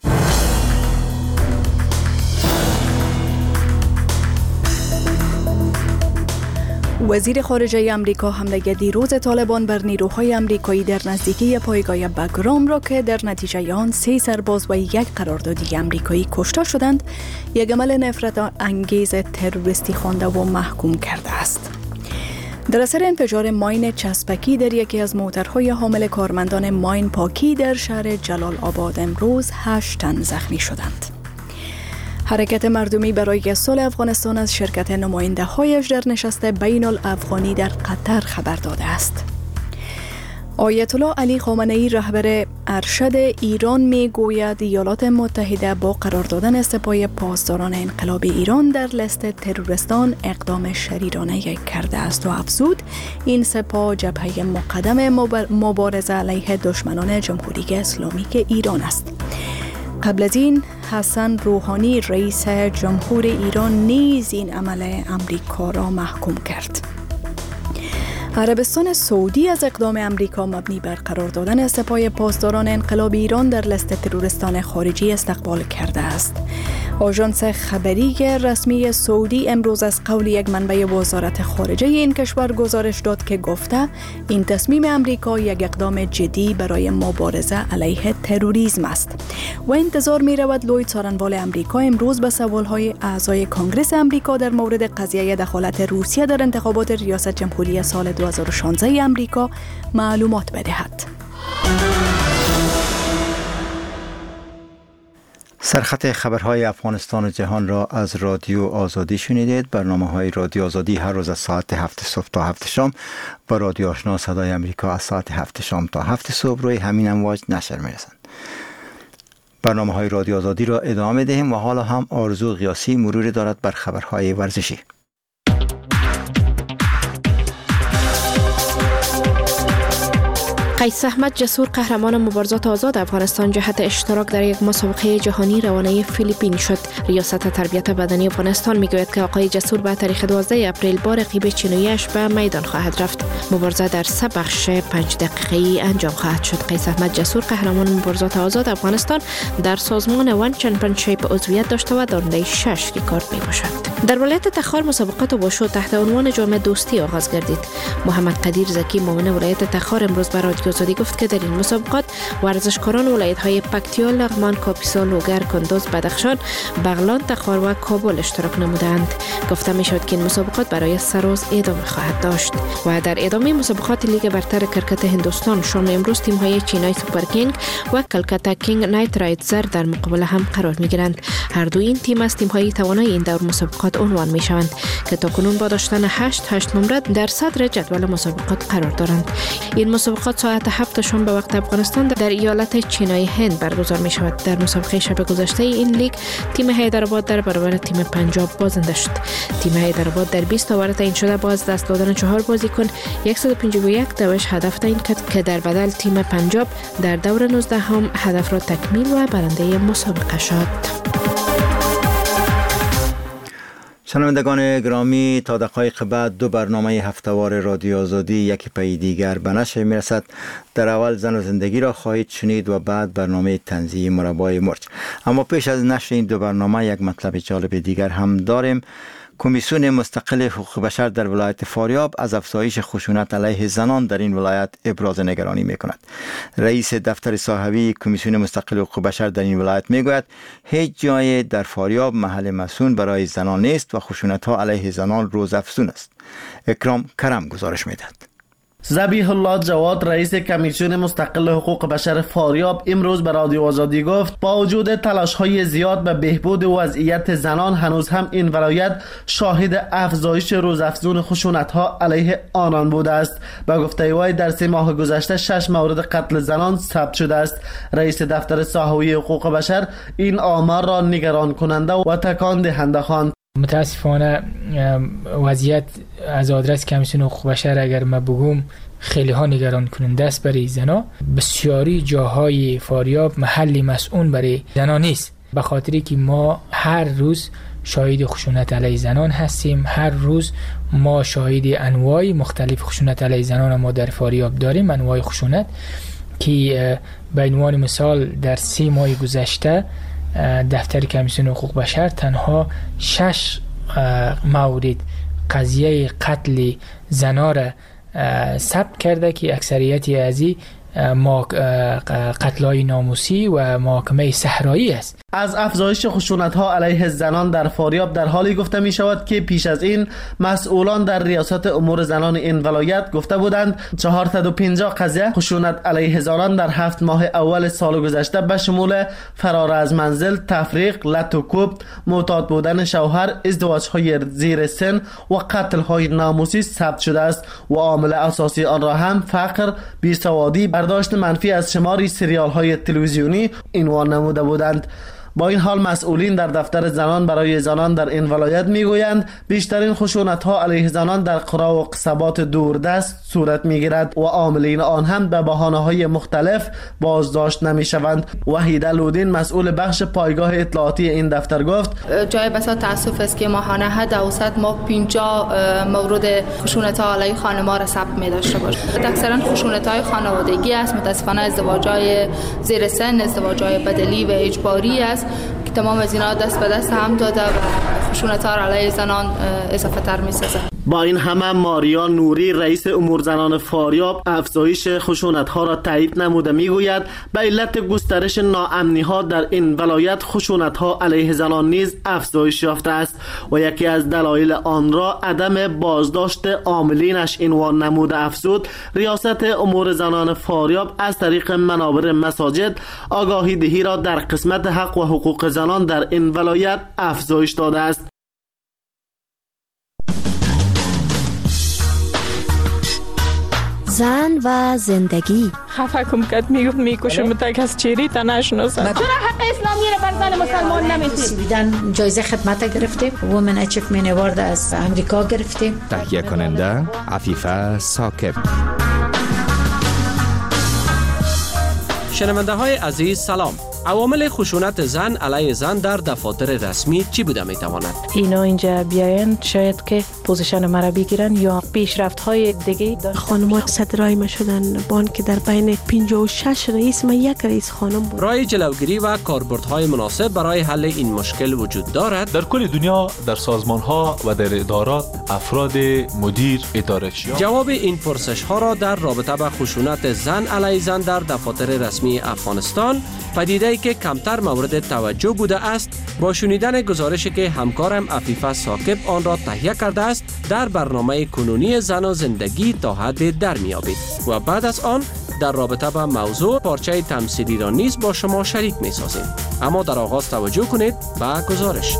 وزیر خارجه امریکا حمله دیروز طالبان بر نیروهای امریکایی در نزدیکی پایگاه بگرام را که در نتیجه آن 3 سرباز و 1 قراردادی امریکایی کشته شدند، یک عمل نفرت انگیز تروریستی خوانده و محکوم کرده است. در اثر انفجار ماین چسبکی در یکی از موترهای حامل کارمندان ماین پاکی در شهر جلال آباد امروز 8 تن زخمی شدند. حرکت مردمی برای صلح افغانستان از شرکت نماینده‌هایش در نشست بین الافغانی در قطر خبر داده است. آیت الله علی خامنه‌ای رهبر ارشد ایران میگوید ایالات متحده با قرار دادن سپاه پاسداران انقلاب ایران در لیست تروریستان اقدام شریرانه کرده است و افزود این سپاه جبهه مقدم مبارزه علیه دشمنان جمهوری اسلامی ایران است. قبل از این حسن روحانی رئیس جمهور ایران نیز این عمل امریکا را محکوم کرد. عربستان سعودی از اقدام امریکا مبنی بر قرار دادن سپاه پاسداران انقلاب ایران در لیست تروریستان خارجی استقبال کرده است. آژانس خبری رسمی سعودی امروز از قول یک منبع وزارت خارجه این کشور گزارش داد که گفته این تصمیم امریکا یک اقدام جدی برای مبارزه علیه تروریسم است و انتظار می رود لوید څارنوال امریکا امروز به سوالهای اعضای کنگره امریکا در مورد قضیه دخالت روسیه در انتخابات ریاست جمهوری سال 2016 امریکا معلومات بدهد. سرخط خبرهای افغانستان و جهان را از رادیو آزادی شنیدید. برنامه‌های رادیو آزادی هر روز از ساعت 7 صبح تا 7 شام با رادیو آشنا صدای امریکا از ساعت 7 شام تا 7 صبح روی همین امواج نشر می‌رسند. برنامه‌های رادیو آزادی را ادامه دهیم و حالا هم آرزو قیاسی مروری دارد بر خبرهای ورزشی. قیس احمد جسور قهرمان مبارزات آزاد افغانستان جهت اشتراک در یک مسابقه جهانی روانه فیلیپین شد. ریاست تربیت بدنی افغانستان میگوید که آقای جسور به تاریخ 12 اپریل با رقیب چینیش به میدان خواهد رفت. مبارزه در 3 بخش 5 دقیقه‌ای انجام خواهد شد. قیس احمد جسور قهرمان مبارزات آزاد افغانستان در سازمان وان چمپیونشیپ عضویت داشته و دارنده 6 کارت میباشد. در ولایت تخار مسابقات واشو تحت عنوان جام دوستی آغاز گردید. محمد قدیر زکی معاون ولایت تخار امروز به رادیو آزادی گفت که در این مسابقات ورزشکاران ولایت‌های پکتیا، لغمان، کاپیسا، لوگر، کندوز، بدخشان، بغلان، تخار و کابل اشتراک نمودند. گفته می‌شد که این مسابقات برای سرروز ادامه خواهد داشت و در ادامه مسابقات لیگ برتر کرکت هندوستان شام امروز تیم‌های چینای سوپر کینگ و کلکتا کینگ نایت رایدرز در مقابل هم قرار می‌گیرند. هر دو این تیم از تیم‌های توانای این دور مسابقات عنوان می‌شوند که تاکنون با داشتن 8 نمره در صدر جدول مسابقات قرار دارند. این مسابقات ساعت 7 شام به وقت افغانستان در ایالت چینای هند برگزار می شود. در مسابقه شب گذشته این لیگ تیم حیدرآباد در برابر تیم پنجاب بازنده شد. تیم حیدرآباد در 20 اوور تعیین شده با از دست دادن 4 بازیکن 151 دوش هدف تعیین کرد که در بدل تیم پنجاب در دور 19 هم هدف را تکمیل و برنده مسابقه شد. شنوندگان گرامی، تا دقایق بعد 2 برنامه هفتهوار رادیو آزادی یکی پی دیگر به نشر میرسد. در اول زن و زندگی را خواهید شنید و بعد برنامه طنزی مربای مرچ. اما پیش از نشر این 2 برنامه یک مطلب جالب دیگر هم داریم. کمیسیون مستقل حقوق بشر در ولایت فاریاب از افزایش خشونت علیه زنان در این ولایت ابراز نگرانی می‌کند. رئیس دفتر صاحبی کمیسیون مستقل حقوق بشر در این ولایت میگوید هیچ جای در فاریاب محل مسکون برای زنان نیست و خشونت‌ها علیه زنان روزافزون است. اکرام کرم گزارش می‌دهد. ذبیح الله جواد رئیس کمیسیون مستقل حقوق بشر فاریاب امروز به رادیو آزادی گفت با وجود تلاش‌های زیاد به بهبود وضعیت زنان هنوز هم این ولایت شاهد افزایش روزافزون خشونت‌ها علیه آنان بوده است. به گفته وی در 3 ماه گذشته 6 مورد قتل زنان ثبت شده است. رئیس دفتر صاحبی حقوق بشر این آمار را نگران کننده و تکان دهنده خواند. متاسفانه وضعیت از آدرس کمیسیون حقوق بشر اگر ما بگم خیلی ها نگران کننده است برای زنان. بسیاری جاهای فاریاب محل مسئول برای زنان نیست، به خاطری که ما هر روز شاهد خشونت علیه زنان هستیم. هر روز ما شاهد انواع مختلف خشونت علیه زنان ما در فاریاب داریم. انواع خشونت که به عنوان مثال در 3 ماه گذشته دفتر کمیسیون حقوق بشر تنها 6 مورد قضیه قتل زنان را ثبت کرده که اکثریتی از قتل‌های ناموسی و محاکمه صحرایی است. از افزایش خشونت‌ها علیه زنان در فاریاب در حالی گفته می شود که پیش از این مسئولان در ریاست امور زنان این ولایت گفته بودند 450 قضیه خشونت علیه زنان در 7 ماه اول سال گذشته به شمول فرار از منزل، تفریق، لط و کوب، معتاد بودن شوهر، ازدواج‌های زیر سن و قتل‌های ناموسی ثبت شده است و عامل اساسی آن را هم فقر، بیسوادی، برداشت منفی از شماری سریال‌های تلویزیونی عنوان نموده بودند. با این حال مسئولین در دفتر زنان برای زنان در این ولایت میگویند بیشترین خشونت‌ها علیه زنان در قرا و قصبات دوردست صورت میگیرد و عاملین آن هم به بهانه‌های مختلف بازداشت نمیشوند. وحیده لودین مسئول بخش پایگاه اطلاعاتی این دفتر گفت جای بسیار تاسف است که ماهانه حد اوسط ما 50 مورد خشونت‌ها علیه خانم‌ها را ثبت می‌داشته باشیم. اکثرا خشونت‌های خانوادگی است، متأسفانه ازدواج‌های زیر سن، ازدواج‌های بدلی و اجباری است که تمام از اینا دست به دست هم داده و خشونت‌ها علیه زنان اضافه تر می‌سازه. با این همه ماریا نوری رئیس امور زنان فاریاب افزایش خشونت‌ها را تایید نموده میگوید به علت گسترش ناامنی‌ها در این ولایت خشونت‌ها علیه زنان نیز افزایش یافته است و یکی از دلایل آن را عدم بازداشت عاملینش عنوان نموده افزود. ریاست امور زنان فاریاب از طریق منابر مساجد آگاهی دهی را در قسمت حق و حقوق زنان در این ولایت افزایش داده است. زن و زندگی خفه کم کد میگفت میکشم تا کس چیری تا نشناسم. چرا حق اسلامی را بر زن مسلمان نمیدید؟ جایزه خدمت گرفتیم، وومن اچیومنت اوارد از امریکا گرفتیم. تهیه کننده عفیفه ثاقب. شنونده های عزیز سلام. عوامل خشونت زن علیه زن در دفاتر رسمی چی بوده میتواند؟ اینا اینجا بیاین شاید که پوزیشن مرا بگیرن یا پیشرفت های دیگه داشت. خانم‌ها صدرای ما شدن بان که در بین 56 رئیس ما یک رئیس خانم بود. راه جلوگیری و کاربردهای مناسب برای حل این مشکل وجود دارد. در کل دنیا در سازمان‌ها و در ادارات افراد مدیر اداره‌چیان جواب این پرسش ها را در رابطه با خشونت زن علیه زن در دفاتر رسمی افغانستان، پدیده‌ای که کمتر مورد توجه بوده است، با شنیدن گزارشی که همکارم عفیفه ثاقب آن را تهیه کرده است در برنامه کنونی زن و زندگی تا حد در میابید و بعد از آن در رابطه با موضوع پارچه تمثیلی را نیز با شما شریک می سازیم. اما در آغاز توجه کنید به گزارش.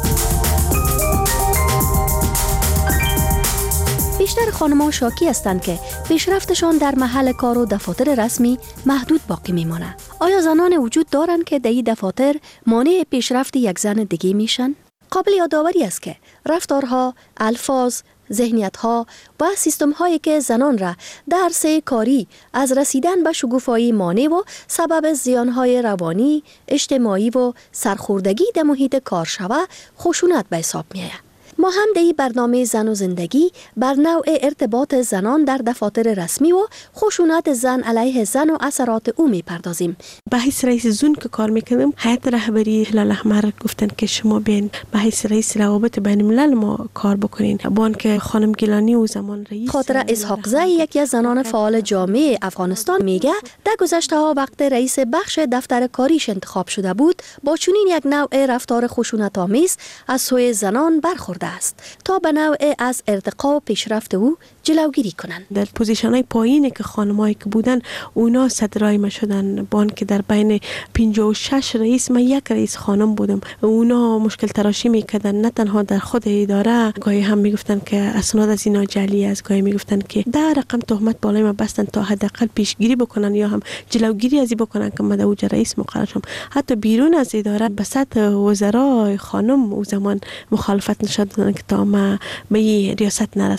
بیشتر خانم‌ها شاکی هستند که پیشرفتشان در محل کار و دفاتر رسمی محدود باقی میمانه. آیا زنان وجود دارند که در این دفاتر مانع پیشرفت یک زن دیگه میشن؟ قابل یادآوری است که رفتارها، الفاظ، ذهنیت‌ها و سیستم‌هایی که زنان را در عرصه کاری از رسیدن به شکوفایی مانع و سبب زیان‌های روانی، اجتماعی و سرخوردگی در محیط کار شود، خشونت به حساب می‌آید. ما هم در برنامه زن و زندگی بر نوع ارتباط زنان در دفاتر رسمی و خشونت زن علیه زن و اثرات او میپردازیم. به حیث رئیس زون که کار میکنم، هیئت رهبری هلال احمر گفتن که شما بیاین به حیث رئیس روابط بین الملل ما کار بکنین. بان که خانم گیلانی و زمان رئیس خاطره اسحاقزی یکی از زنان فعال جامعه افغانستان میگه در گذشته ها وقت رئیس بخش دفتر کاریش انتخاب شده بود، با چنین یک نوع رفتار خشونت آمیز از سوی زنان برخورده است تا به نوع از ارتقا و پیشرفت او جلوگیری کنند. در پوزیشن‌های پایینی که خانمایی که بودن اونا صدرای ما شدن، بان که در بین 56 رئیس من یک رئیس خانم بودم. اونا مشکل تراشی میکردن، نه تنها در خود اداره، گاهی هم میگفتن که اسناد از اینا جعلی است، گاهی میگفتن که در رقم تهمت بالای ما بستن تا حداقل پیشگیری بکنن یا هم جلوگیری از این بکنن که من در اوج رئیس مقرر شم. حتی بیرون از اداره به سطح وزرای خانم او زمان مخالفت نشدن که تا ما به ریاست نرسم.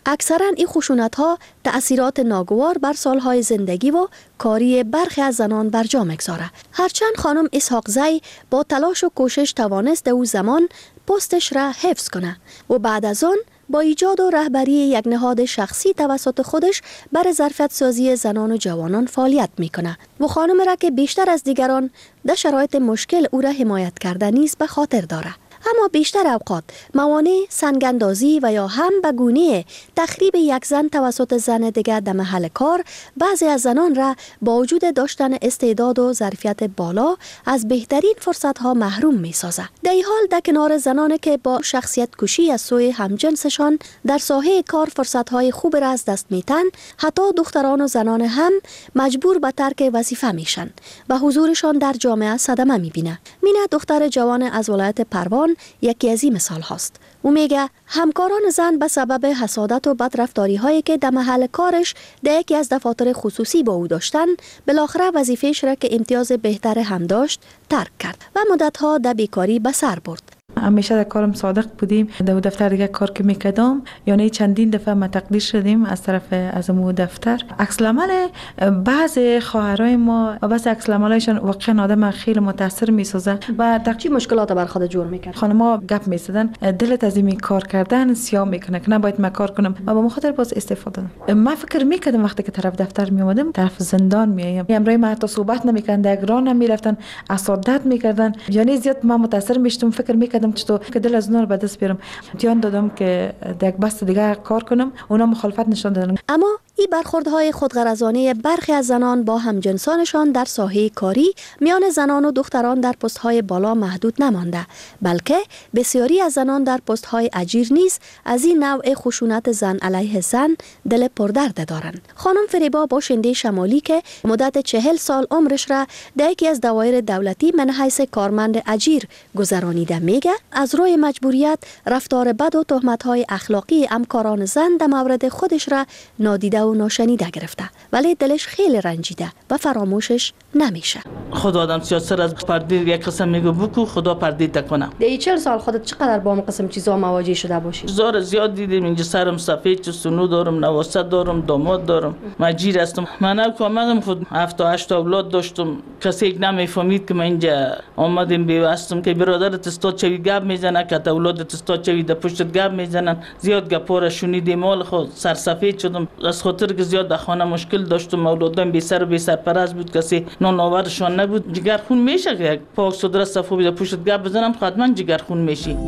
اکثرا این خشونت‌ها تأثیرات ناگوار بر سالهای زندگی و کاری برخی از زنان بر جا می‌گذاره. هرچند خانم اسحاق زی با تلاش و کوشش توانست او زمان پستش را حفظ کنه و بعد از آن با ایجاد و رهبری یک نهاد شخصی توسط خودش بر ظرفیت سازی زنان و جوانان فعالیت میکنه و خانم را که بیشتر از دیگران در شرایط مشکل او را حمایت کرده نیز به خاطر داره. اما بیشتر اوقات موانع سنگاندازی و یا هم به گونه تخریب یک زن توسط زن دیگر در محل کار بعضی از زنان را با وجود داشتن استعداد و ظرفیت بالا از بهترین فرصت‌ها محروم می‌سازد. در این حال در کنار زنانی که با شخصیت کشی از سوی همجنسشان در ساحه کار فرصت‌های خوب را از دست می‌دن، حتی دختران و زنان هم مجبور به ترک وظیفه میشن و حضورشان در جامعه صدمه می‌بینه. مینا دختر جوان از ولایت پروان یکی از این مثال هاست. او میگه همکاران زن به سبب حسادت و بدرفتاری هایی که در محل کارش در یکی از دفاتر خصوصی با او داشتن، بالاخره وظیفه‌اش را که امتیاز بهتر هم داشت ترک کرد و مدتها در بیکاری به سر برد. همیشه در کارم صادق بودیم. در دفتر دیگه کار که میکردم یعنی چندین دفعه ما تقدیر شدیم از طرف از مو دفتر. عکس العمل بعض خواهرای ما و بس عکس العملشون واقعا آدم خیلی متاثر میسازه و چی مشکلات بر خود جور میکرد. خانم‌ها گپ میزدن دلت از این کار کردن سیاه میکنه که نباید من کار کنم و با مخاطر باز استفاده. من فکر میکردم وقتی که طرف دفتر میومدم طرف زندان میایم. امروز ما حتی صحبت نمیکردن، در گران نمیرفتن، اسادت میکردن. یعنی زیاد من متاثر میشدم، فکر میکردم چطور که دل از نور به دست بیارم. امتحان دادم که در یک بست دیگه کار کنم، اونا مخالفت نشان دادن. اما این برخوردهای خودغرضانه برخی از زنان با همجنسانشان در ساحه کاری میان زنان و دختران در پست‌های بالا محدود نمانده، بلکه بسیاری از زنان در پست‌های اجیر نیز از این نوع خشونت زن علیه زن دل پردرد دارند. خانم فریبا باشنده شمالی که مدت 40 سال عمرش را در یکی از دوایر دولتی من حیث کارمند اجیر گذرانیده میگه از روی مجبوریت رفتار بد و تهمت‌های اخلاقی همکاران زن در مورد خودش را نادیده و ناشنیده گرفته، ولی دلش خیلی رنجیده و فراموشش نمیشه. خدا آدم سیاست از پرده یک قسم میگه بکو خدا پرده تکنه. در 40 سال خودت چقدر با اون قسم چیزا مواجه شده باشی؟ زیاد دیدیم. اینجا سرم سفید چه سنو دارم، نواسط دارم، داماد دارم، مجیر هستم. من کاملا خود 7-8 اولاد داشتم. کسی یک نمیفهمید که من اینجا آمدیم بیوستم که برادرت استاد چوی گپ میزنه که اولادت استاد چوی در پشتت گپ میزنن. زیاد گپا شنیدیم، مال خود سرسفید شدم. از خاطر که زیاد در خانه مشکل داشتم، اولادم بی سر و بی سرپرست بود، کسی نان آورشان نبود. جگرخون میشه که یک پاک صدر صفو در پشتت گپ بزنم حتما جگرخون میشی.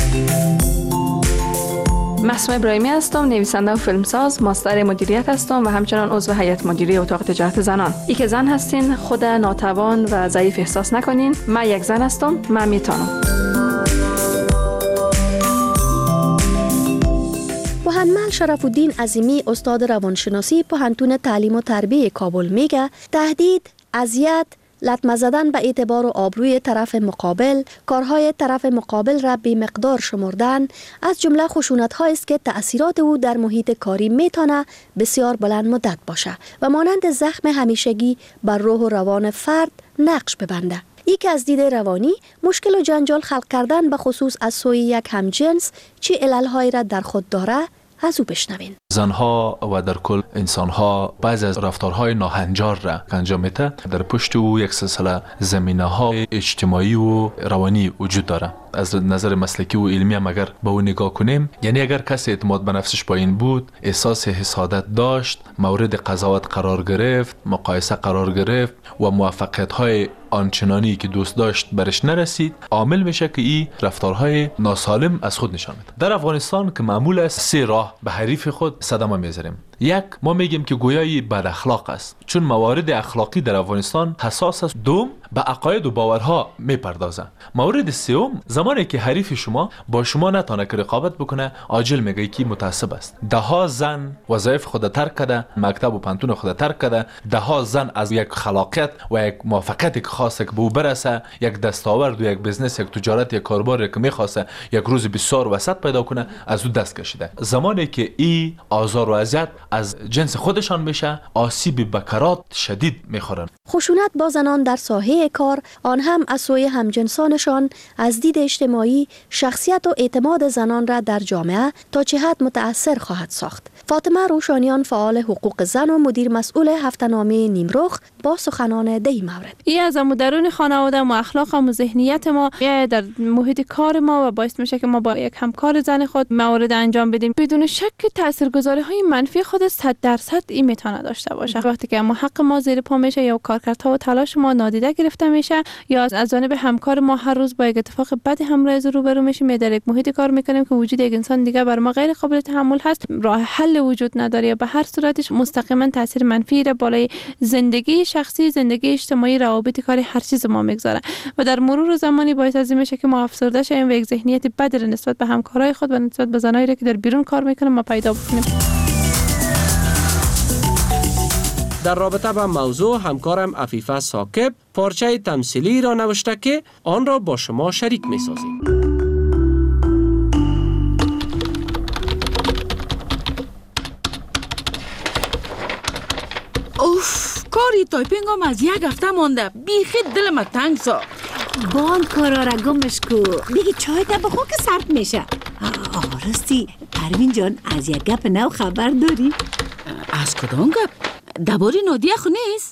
مسمه ابراهیمی هستم، نویسنده و فیلمساز، ماستر مدیریت هستم و همچنان عضو هیئت مدیره اتاق تجارت زنان. ای که زن هستین خود ناتوان و ضعیف احساس نکنین. من یک زن هستم، من میتونم. محمد شرف الدین عظیمی استاد روانشناسی پوهنتون تعلیم و تربیت کابل میگه تهدید، اذیت، لطمه زدن به اعتبار و آبروی طرف مقابل، کارهای طرف مقابل را بی مقدار شمردن از جمله خشونت‌هایی است که تأثیرات او در محیط کاری میتونه بسیار بلند مدت باشه و مانند زخم همیشگی بر روح و روان فرد نقش ببنده. ای که از دید روانی مشکل و جنجال خلق کردن به خصوص از سوی یک همجنس چه علل‌هایی را در خود داره از او بشنوین. زنها و در کل انسانها بعضی از رفتارهای ناهنجار را انجام میده. در پشت او یک سلسله زمینه‌های اجتماعی و روانی وجود داره. از نظر مسلکی و علمی هم اگر به او نگاه کنیم، یعنی اگر کسی اعتماد به نفسش پایین بود، احساس حسادت داشت، مورد قضاوت قرار گرفت، مقایسه قرار گرفت و موفقیت‌های آنچنانی که دوست داشت برش نرسید، عامل میشه که این رفتارهای ناسالم از خود نشان میده. در افغانستان که معمول است 3 راه به حریف خود صدمه میذاریم. یک، ما میگیم که گویای بد اخلاق است، چون موارد اخلاقی در افغانستان حساس است. دوم، به عقاید و باورها میپردازه. مورد سوم، زمانی که حریف شما با شما نتونه که رقابت بکنه، عاجل میگه که متعصب است. دهها زن وظایف خود ترک کرده، مکتب و پانتون خود ترک کرده، دهها زن از یک خلاقیت و یک موفقیت که خواسته که به او برسه، یک دستاورد و یک بزنس، یک تجارت، یک کاروبار که میخواسته یک روز بسیار وسط پیدا کنه، از او دست کشیده. زمانی که این آزار و اذیت از جنس خودشان میشه، آسیب بکرات شدید میخورن. خشونت با زنان در ساحه کار، آن هم از سوی همجنسانشان، از دید اجتماعی شخصیت و اعتماد زنان را در جامعه تا چه حد متأثر خواهد ساخت. فاطمه روشانیان، فعال حقوق زن و مدیر مسئول هفته‌نامه نیمرخ، با سخنان دی مورد. این از درون خانواده و اخلاق و ذهنیت ما در محیط کار ما و باعث میشه که ما با یک همکار زن خود موارد انجام بدیم. بدون شک تاثیرگذاری های منفی خود 100% این میتونه داشته باشه. وقتی که ما حق ما زیر پا میشه یا کارکردها و تلاش ما نادیده گرفته میشه یا از جانب همکار ما هر روز با یک اتفاق بد همراه روبرو میشیم، در یک محیط کار میکنیم که وجود یک انسان دیگه بر ما غیر قابل تحمل هست، راه حل وجود نداره یا به هر صورتش مستقیما تاثیر منفی را بالای زندگی شخصی، زندگی اجتماعی، روابط کاری، هر چیز ما میگذاره و در مرور زمانی باعث از این میشه که ما افسرده شیم و یک ذهنیت بد نسبت به همکارای خود و نسبت به زنایی که در بیرون کار میکنن ما پیدا بکنیم. در رابطه با موضوع همکارم عفیفه ثاقب پارچه تمثیلی را نوشته که آن را با شما شریک میسازیم. اوف، کاری تایپینگ هم از یک هفته مانده، بیخی دلم تنگ ساخت. باند کارا را گمش کو، دیگه چای تا بخور که سرد میشه. راستی پروین جان، از یک گپ نو خبر داری؟ از کدام گپ؟ دباری نادیه خو نیست؟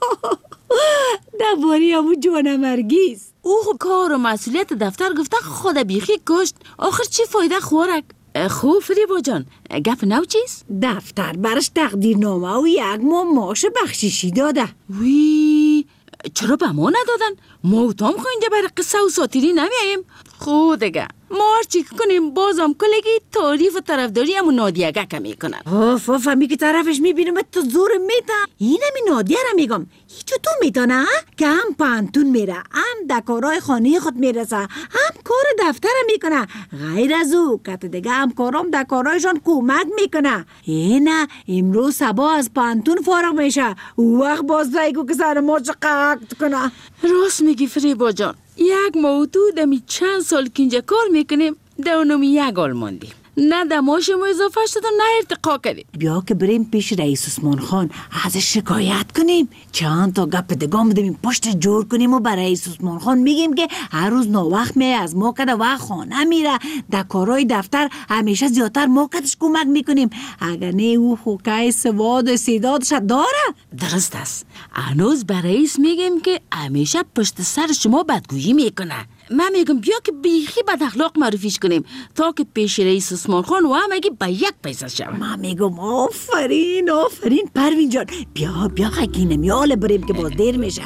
دباری همون جوانمرگیست. او کار و مسئولیت دفتر گفته خود بیخی کشت، آخر چی فایده خورک؟ خوب فریبا جان، گپ نو چیست؟ دفتر برش تقدیرنامه و یک ماه معاش بخششی داده. وی چرا به ما ندادن؟ ما و تام خو اینجا برای قصه و ساتیری نمیاییم. خود دیگه ما هر چی کنیم بازم کلگی تعریف و طرفداری همون نادیه گکه میکنن. آف همی که طرفش میبینم تو زور میتن. این همی نادیه را میگم چطور میتونه که هم پانتون میره، هم دکارای خانه خود میرسه، هم کار دفتر میکنه. غیر از او که دیگه هم کارام دکارایشان کمک میکنه. نه امروز صبح از پانتون فارغ میشه، او وقت باز رایگو که سر ما چقدر کنه. راست میگی فریبا جان، یک موضوع دمی چند سال که اینجا کار میکنیم دونمی یک آلماندیم، نه دماش ما اضافه شد و نه ارتقا کردیم. بیا که بریم پیش رئیس عثمان خان ازش شکایت کنیم، چند تا گپ دگام بدیم پشت جور کنیم و برای رئیس عثمان خان میگیم که هر روز ناوقت می از ما کده و خانه میره، در کارهای دفتر همیشه زیادتر ما کدش کمک میکنیم. اگر نه او خوکای سواد و استعدادش داره. درست است، هنوز برای رئیس میگیم که همیشه پشت سر شما بدگویی میکنه. من میگم بیا که بیخی بد اخلاق معرفیش کنیم تا که پیش رئیس عثمان خان و همگی به یک پیسه شود. من میگم آفرین پروین جان، بیا خیلی نمیاله بریم که باز دیر میشه.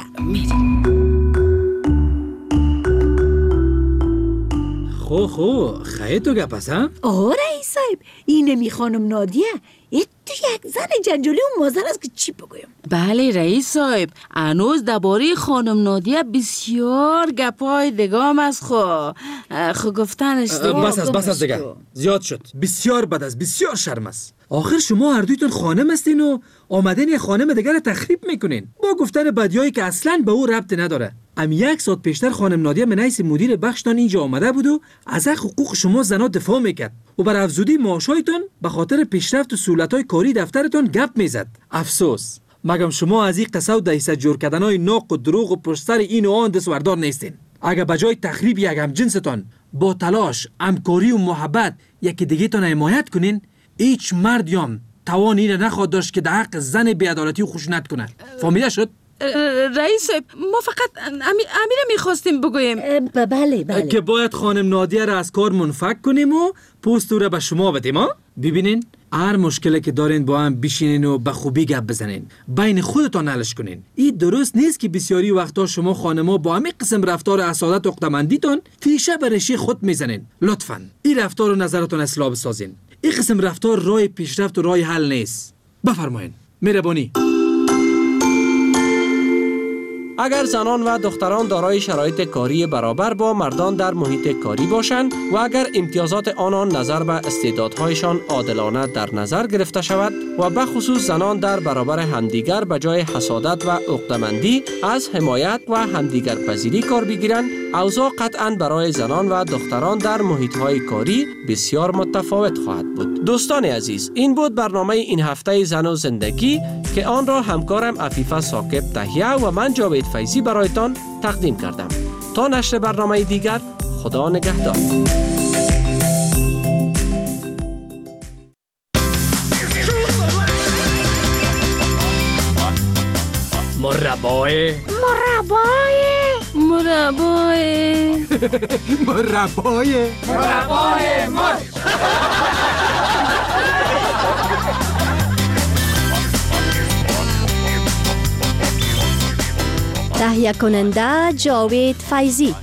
خو خیلی تو گپس هم؟ رئیس صاحب، این نمی خانم نادیه تو یک زن جنجالی و مازر است که چی بگویم. بله رئیس صاحب، هنوز درباره خانم نادیه بسیار گپای دگام از خو گفتنش بس از دیگه زیاد شد، بسیار بد است، بسیار شرم است. آخر شما هر دویتون خانم هستین و آمدن یه خانم دیگر رو تخریب میکنین با گفتن بدیایی که اصلاً به او ربط نداره. یک ساعت پیشتر خانم نادیه به حیث مدیر بخشتان اینجا آمده بود و از حقوق شما زنا دفاع میکرد و بر افزودی معاشایتان به خاطر پیشرفت و سهولت‌های کاری دفترتان گپ میزد. افسوس مگم شما از این قصه و دهیسه جور کردنای ناق و دروغ و پشت سر این و آن دستوردار نیستین. اگر بجای تخریب یک همجنستان با تلاش، همکاری و محبت یکی دیگه تان حمایت کنین، هیچ مردیم توان این نخواهد داشت که در حق زن بی‌عدالتی و خشونت کنه. فهمیده شد؟ رئیس ما فقط امیر میخواستیم بگوییم بله که باید خانم نادیه را از کار منفک کنیم و پوست او را به شما بدیم. ببینین هر مشکلی که دارین با هم بشینین و به خوبی گپ بزنین، بین خودتان حلش کنین. این درست نیست که بسیاری وقتا شما خانما با همین قسم رفتار حسادت و عقدمندیتان تیشه به ریشه خود میزنین. لطفاً این رفتار رو نظرتان اصلاح بسازین. این قسم رفتار راه پیشرفت و راه حل نیست. بفرمایین. مهربانی. اگر زنان و دختران دارای شرایط کاری برابر با مردان در محیط کاری باشند و اگر امتیازات آنان نظر به استعدادهایشان عادلانه در نظر گرفته شود و به خصوص زنان در برابر همدیگر به جای حسادت و عقده‌مندی از حمایت و همدیگر پذیری کار بگیرند، اوضاع قطعاً برای زنان و دختران در محیط‌های کاری بسیار متفاوت خواهد بود. دوستان عزیز، این بود برنامه این هفته زن و زندگی که آن را همکارم عفیفه ثاقب تهیه و من جاوید فیضی برایتان تقدیم کردم. تا نشر برنامه دیگر، خدا نگهدار. مربای مرچ. تهیه کننده جاوید فیضی.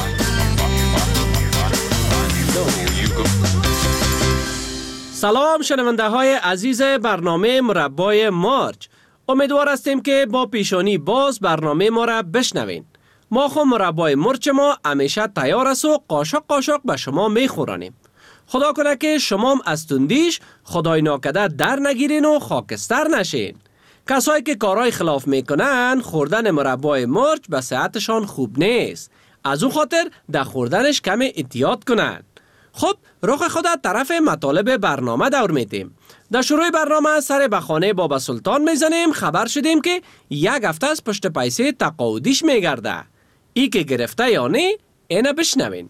سلام شنونده های عزیز برنامه مربای مارچ. امیدوار هستیم که با پیشانی باز برنامه ما را بشنوین. ما خو مربای مرچ ما همیشه تیار است و قاشق قاشق به شما میخورانیم. خدا کنه که شما از تندیش خدای ناکده در نگیرین و خاکستر نشین. کسایی که کارهای خلاف میکنن خوردن مربای مرچ به صحتشان خوب نیست. از اون خاطر در خوردنش کم احتیاط کنن. خب رخ خود طرف مطالب برنامه دور میدیم. در شروع برنامه سر به خانه بابا سلطان میزنیم. خبر شدیم که یک هفته از پشت پیسه تقاعدیش میگرده. ای که گرفته یا نه اینه بشنوین.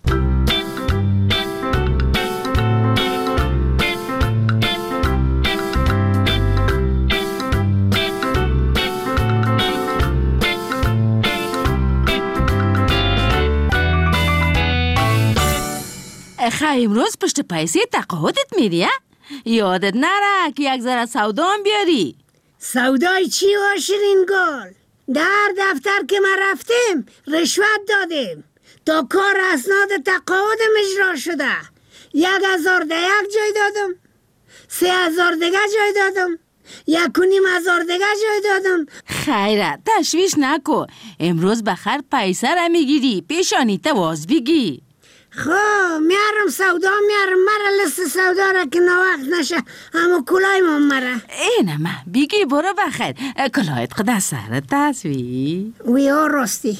خیلی امروز پشت پیسه تقاعدت میری؟ یادت نره که یک ذره سودا هم بیاری. سودای چی و شیرین گل؟ در دفتر که ما رفتیم رشوت دادیم تا کار اسناد تقاعدم اجرا شده. 1,000 ده یک جای دادم، 3,000 دیگه جای دادم، 1,500 دیگه جای دادم. خیره تشویش نکو. امروز بخیر پیسه را میگیری، پیشانی تواز بگی. خب میارم سودا میارم. مرا لست سودا را که نوقت نشه همو کلای من مرا. اینه ما بگی برو بخیر. کلایت خدا سرت تصوی وی ها راستی.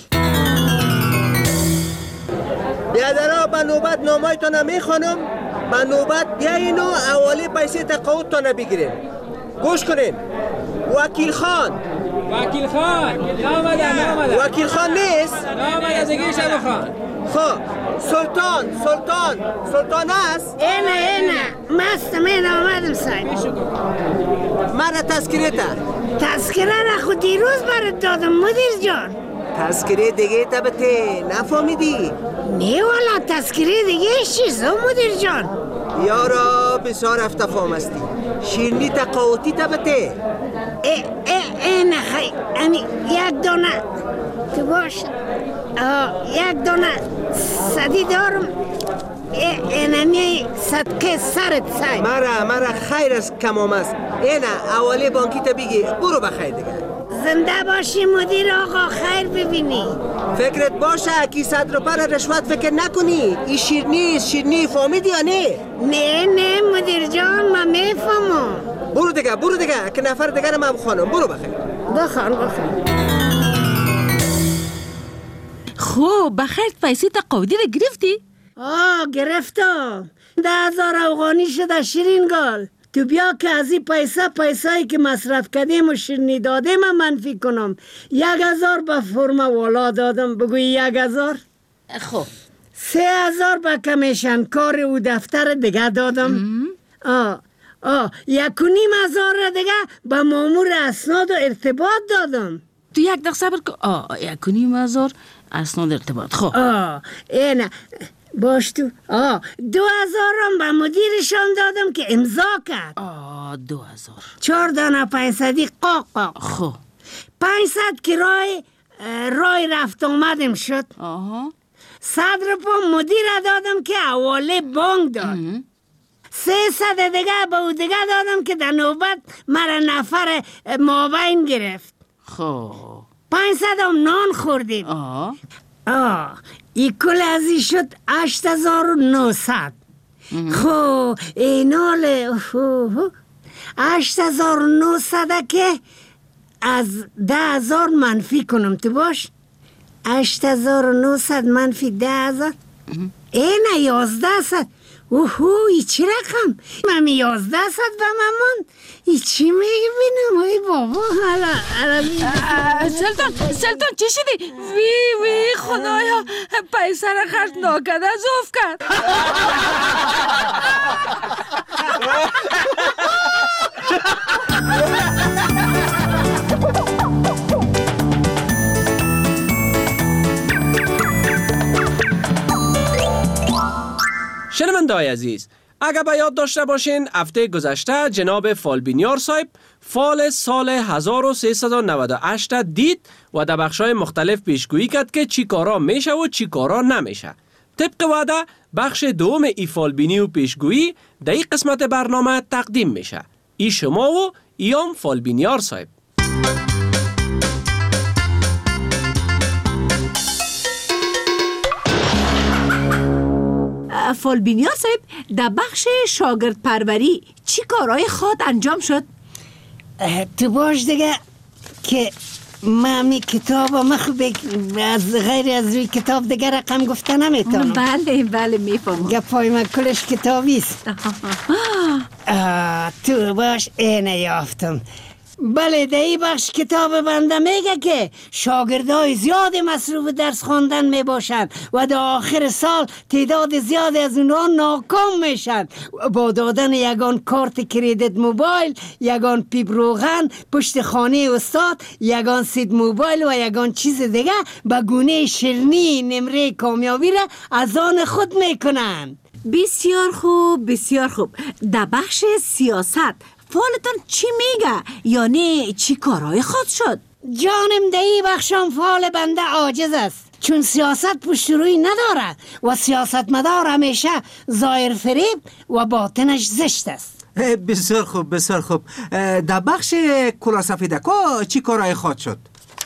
بیادرها به نوبت نامایتان نمی خانم. به نوبت بیاین و حوالی پیسه تقاعدتان بگیرین. گوش کنین. وکیل خان نامده. وکیل خان نیست؟ نامده زگیش هم خان. خب سلطان است؟ اینه مستم اینه آمدم سای. مرا تذکره تذکره را خود دیروز برات دادم مدیر جان. تذکره دیگه تبته نفهمیدی؟ نه والا تذکره دیگه چیز مدیر جان. یارا بسیار افتفام استی. شیرنی تقاعدی تبته. اینه خیلی یک دانه تو باش. یک دانه صدی دارم. اینمی صدقه سرت سای. مرا خیر از کمام است. اینه اولی بانکی تا بگی برو بخیر دیگه. زنده باشی مدیر آقا، خیر ببینی. فکرت باشه که 100 روپه رشوت فکر نکنی. این شیرنی فهمیدی یا نه؟ نه مدیر جان ما میفهمم. برو دیگه که نفر دیگه رو من خانم. برو بخیر. بخیر. خوب بخیر پیسه تقاعدی رو گرفتی؟ گرفتم. 10,000 افغانی شده شیرین گل. تو بیا که از این پیسه‌ای که مصرف کردیم و شیرنی دادیم منفی کنم. 1,000 به فرم والا دادم. بگوی 1,000. خب 3,000 به کمیشن کار او دفتر دیگه دادم. 1,500 دیگه به مامور اسناد و ارتباط دادم. تو یک دقیقه صبر کن. 1,500 اسناد ارتباط. خب اینه باش تو. 2,000 هم به مدیرشان دادم که امضا کرد. 2,000. 4 دانه 500 قاق. خب 500 کرای رای رفت آمدم شد. 100 روپا مدیر دادم که حواله بانک داد. 300 دیگه به او دیگه دادم که در نوبت مرا نفر مابین گرفت. خب 500 هم نان خوردیم. ای کل ازی شد 8,900. خب اینال 8,900 که از 10,000 منفی کنم تو باش. 8,900 منفی 10,000 اینه 1100. ای چی رقم؟ من 1100 به ممان ای چی میگی بینم ای بابا سلطان چی شدی؟ وی خدایا پیسر خرج ناکده زوف کرد. شنونده‌های عزیز، اگر به یاد داشته باشین هفته گذشته جناب فالبینیار صاحب فال سال 1398 دید و در بخش‌های مختلف پیشگویی کرد که چی کارا میشه و چی کارا نمیشه. طبق وعده بخش دوم ای فالبینی و پیشگویی در این قسمت برنامه تقدیم میشه. ای شما و ایام فالبینیار صاحب. فالبینیار صاحب در بخش شاگرد پروری چی کارهای خود انجام شد؟ تو باش دیگه که من کتاب از غیر از روی کتاب دیگه رقم گفته نمیتونم. بله میفهمم. گپای من کلش کتابیست. تو باش اینه یافتم. بله در این بخش کتاب بنده میگه که شاگردای زیادی مصروف درس خواندن میباشند و در آخر سال تعداد زیادی از اونها ناکام میشن. با دادن یگان کارت کریدیت موبایل، یگان پیپ روغن پشت خانه استاد، یگان سید موبایل و یگان چیز دیگه به گونه شیرنی نمره کامیابی را از آن خود میکنن. بسیار خوب. در بخش سیاست فالتان چی میگه؟ یعنی چی کارهای خود شد؟ جانم دهی بخشم فال بنده عاجز است، چون سیاست پشت روی نداره و سیاستمدار همیشه ظاهر فریب و باطنش زشت است. بسیار خوب. در بخش کلاه سفیدکا چی کارهای خود شد؟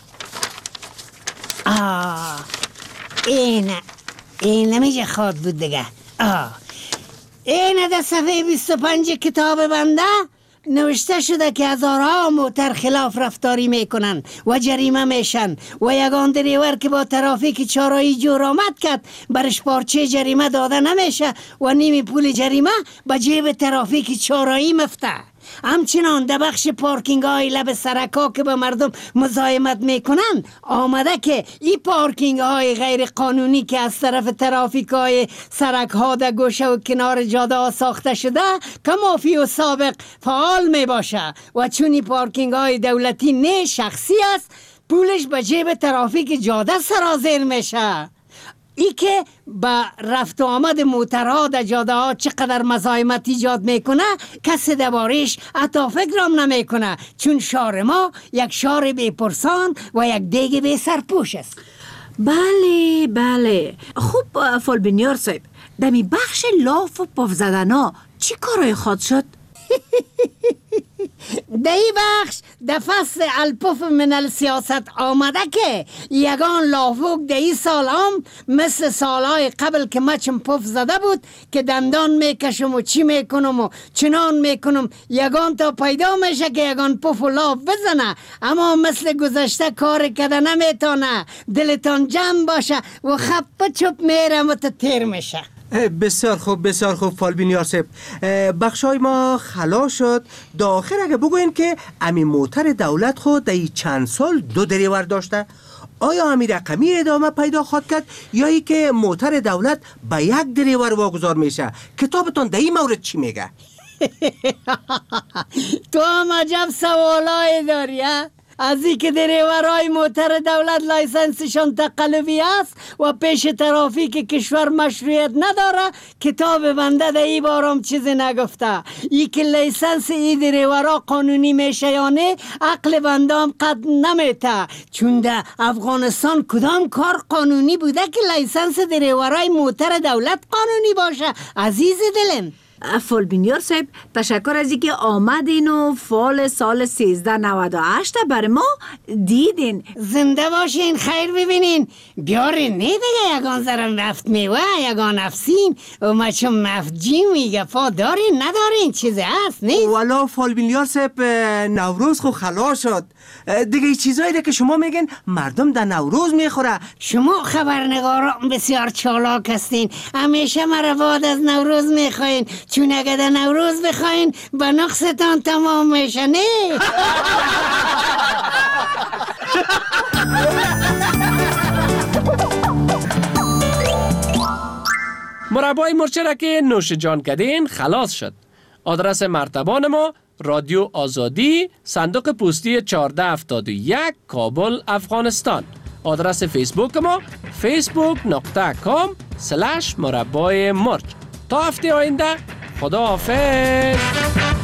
این نمیشه خود بود دیگه. این در صفحه 25 کتاب بنده نوشته شده که هزارها موتر خلاف رفتاری میکنن و جریمه میشن و یگان دریور که با ترافیک چهارراه جور آمد کرد برش پارچه جریمه داده نمیشه و نیم پول جریمه به جیب ترافیک چهارراهی مفته. همچنان در بخش پارکینگ های لب سرکا که به مردم مزاحمت میکنن آمده که این پارکینگ های غیر قانونی که از طرف ترافیک های سرک ها در گوشه و کنار جاده ها ساخته شده که مافی و سابق فعال می باشه و چون این پارکینگ های دولتی نه شخصی است پولش به جیب ترافیک جاده سرازیر میشه. ای که با رفت و آمد موترها در جاده ها چقدر مزاحمت ایجاد میکنه کسی دربارش حتی فکرام نمیکنه، چون شهر ما یک شهر بی پرسان و یک دیگ بی سرپوش است. بله. خوب فالبینیار صاحب، دمی بخش لاف و پف زدن ها چی کارهای خود شد؟ در این بخش در فصل الپف من السیاست آمده که یگان لافوک در این سال هم مثل سالهای قبل که مچم پف زده بود که دندان میکشم و چی میکنم و چنان میکنم یگان تا پیدا میشه که یگان پف و لاف بزنه، اما مثل گذشته کار کده نمیتونه. دلتان جمع باشه و خب چپ میرم و تیر میشه. بسیار خوب فالبینیار صاحب، بخشای ما خلا شد. در آخر اگه بگوین که امی موتر دولت خود در چند سال 2 دریور داشته، آیا امی رقمی ادامه پیدا خواهد کرد یا ای که موتر دولت به 1 دریور واگذار میشه؟ کتابتان در این مورد چی میگه؟ تو هم عجب سوالای داری ها؟ از این که دریورای موتر دولت لایسنسشان تقلبی است و پیش ترافیک کشور مشروعیت نداره کتاب بنده در این بارم چیزی نگفته. ای که لایسنس این دریورا قانونی میشه یا نه عقل بنده هم قد نمیته، چون در افغانستان کدام کار قانونی بوده که لایسنس دریورای موتر دولت قانونی باشه؟ عزیز دلم فالبینیار صاحب تشکر از اینکه آمدین و فال سال 1398 برای ما دیدین. زنده باشین، خیر ببینین. بیارین نه دیگه یگان ذره نفت میوه، یگان نفسین و ما چون نفتجی میگه پا دارین ندارین چیزی هست نیست. والا فالبینیار صاحب نوروز خو خلاص شد دیگه. چیزایی که شما میگین مردم در نوروز میخوره. شما خبرنگاران بسیار چالاک هستین، همیشه مرا بعد از نوروز میخواین، چون اگه در نوروز بخواین به نقصتان تمام میشه نه. مربای مرچه را که نوش جان کردین خلاص شد. آدرس مرتبان ما رادیو آزادی، صندوق پستی 1471 کابل افغانستان. آدرس فیسبوک ما facebook.com/مربای مرچ. تا هفته آینده خدا حافظ.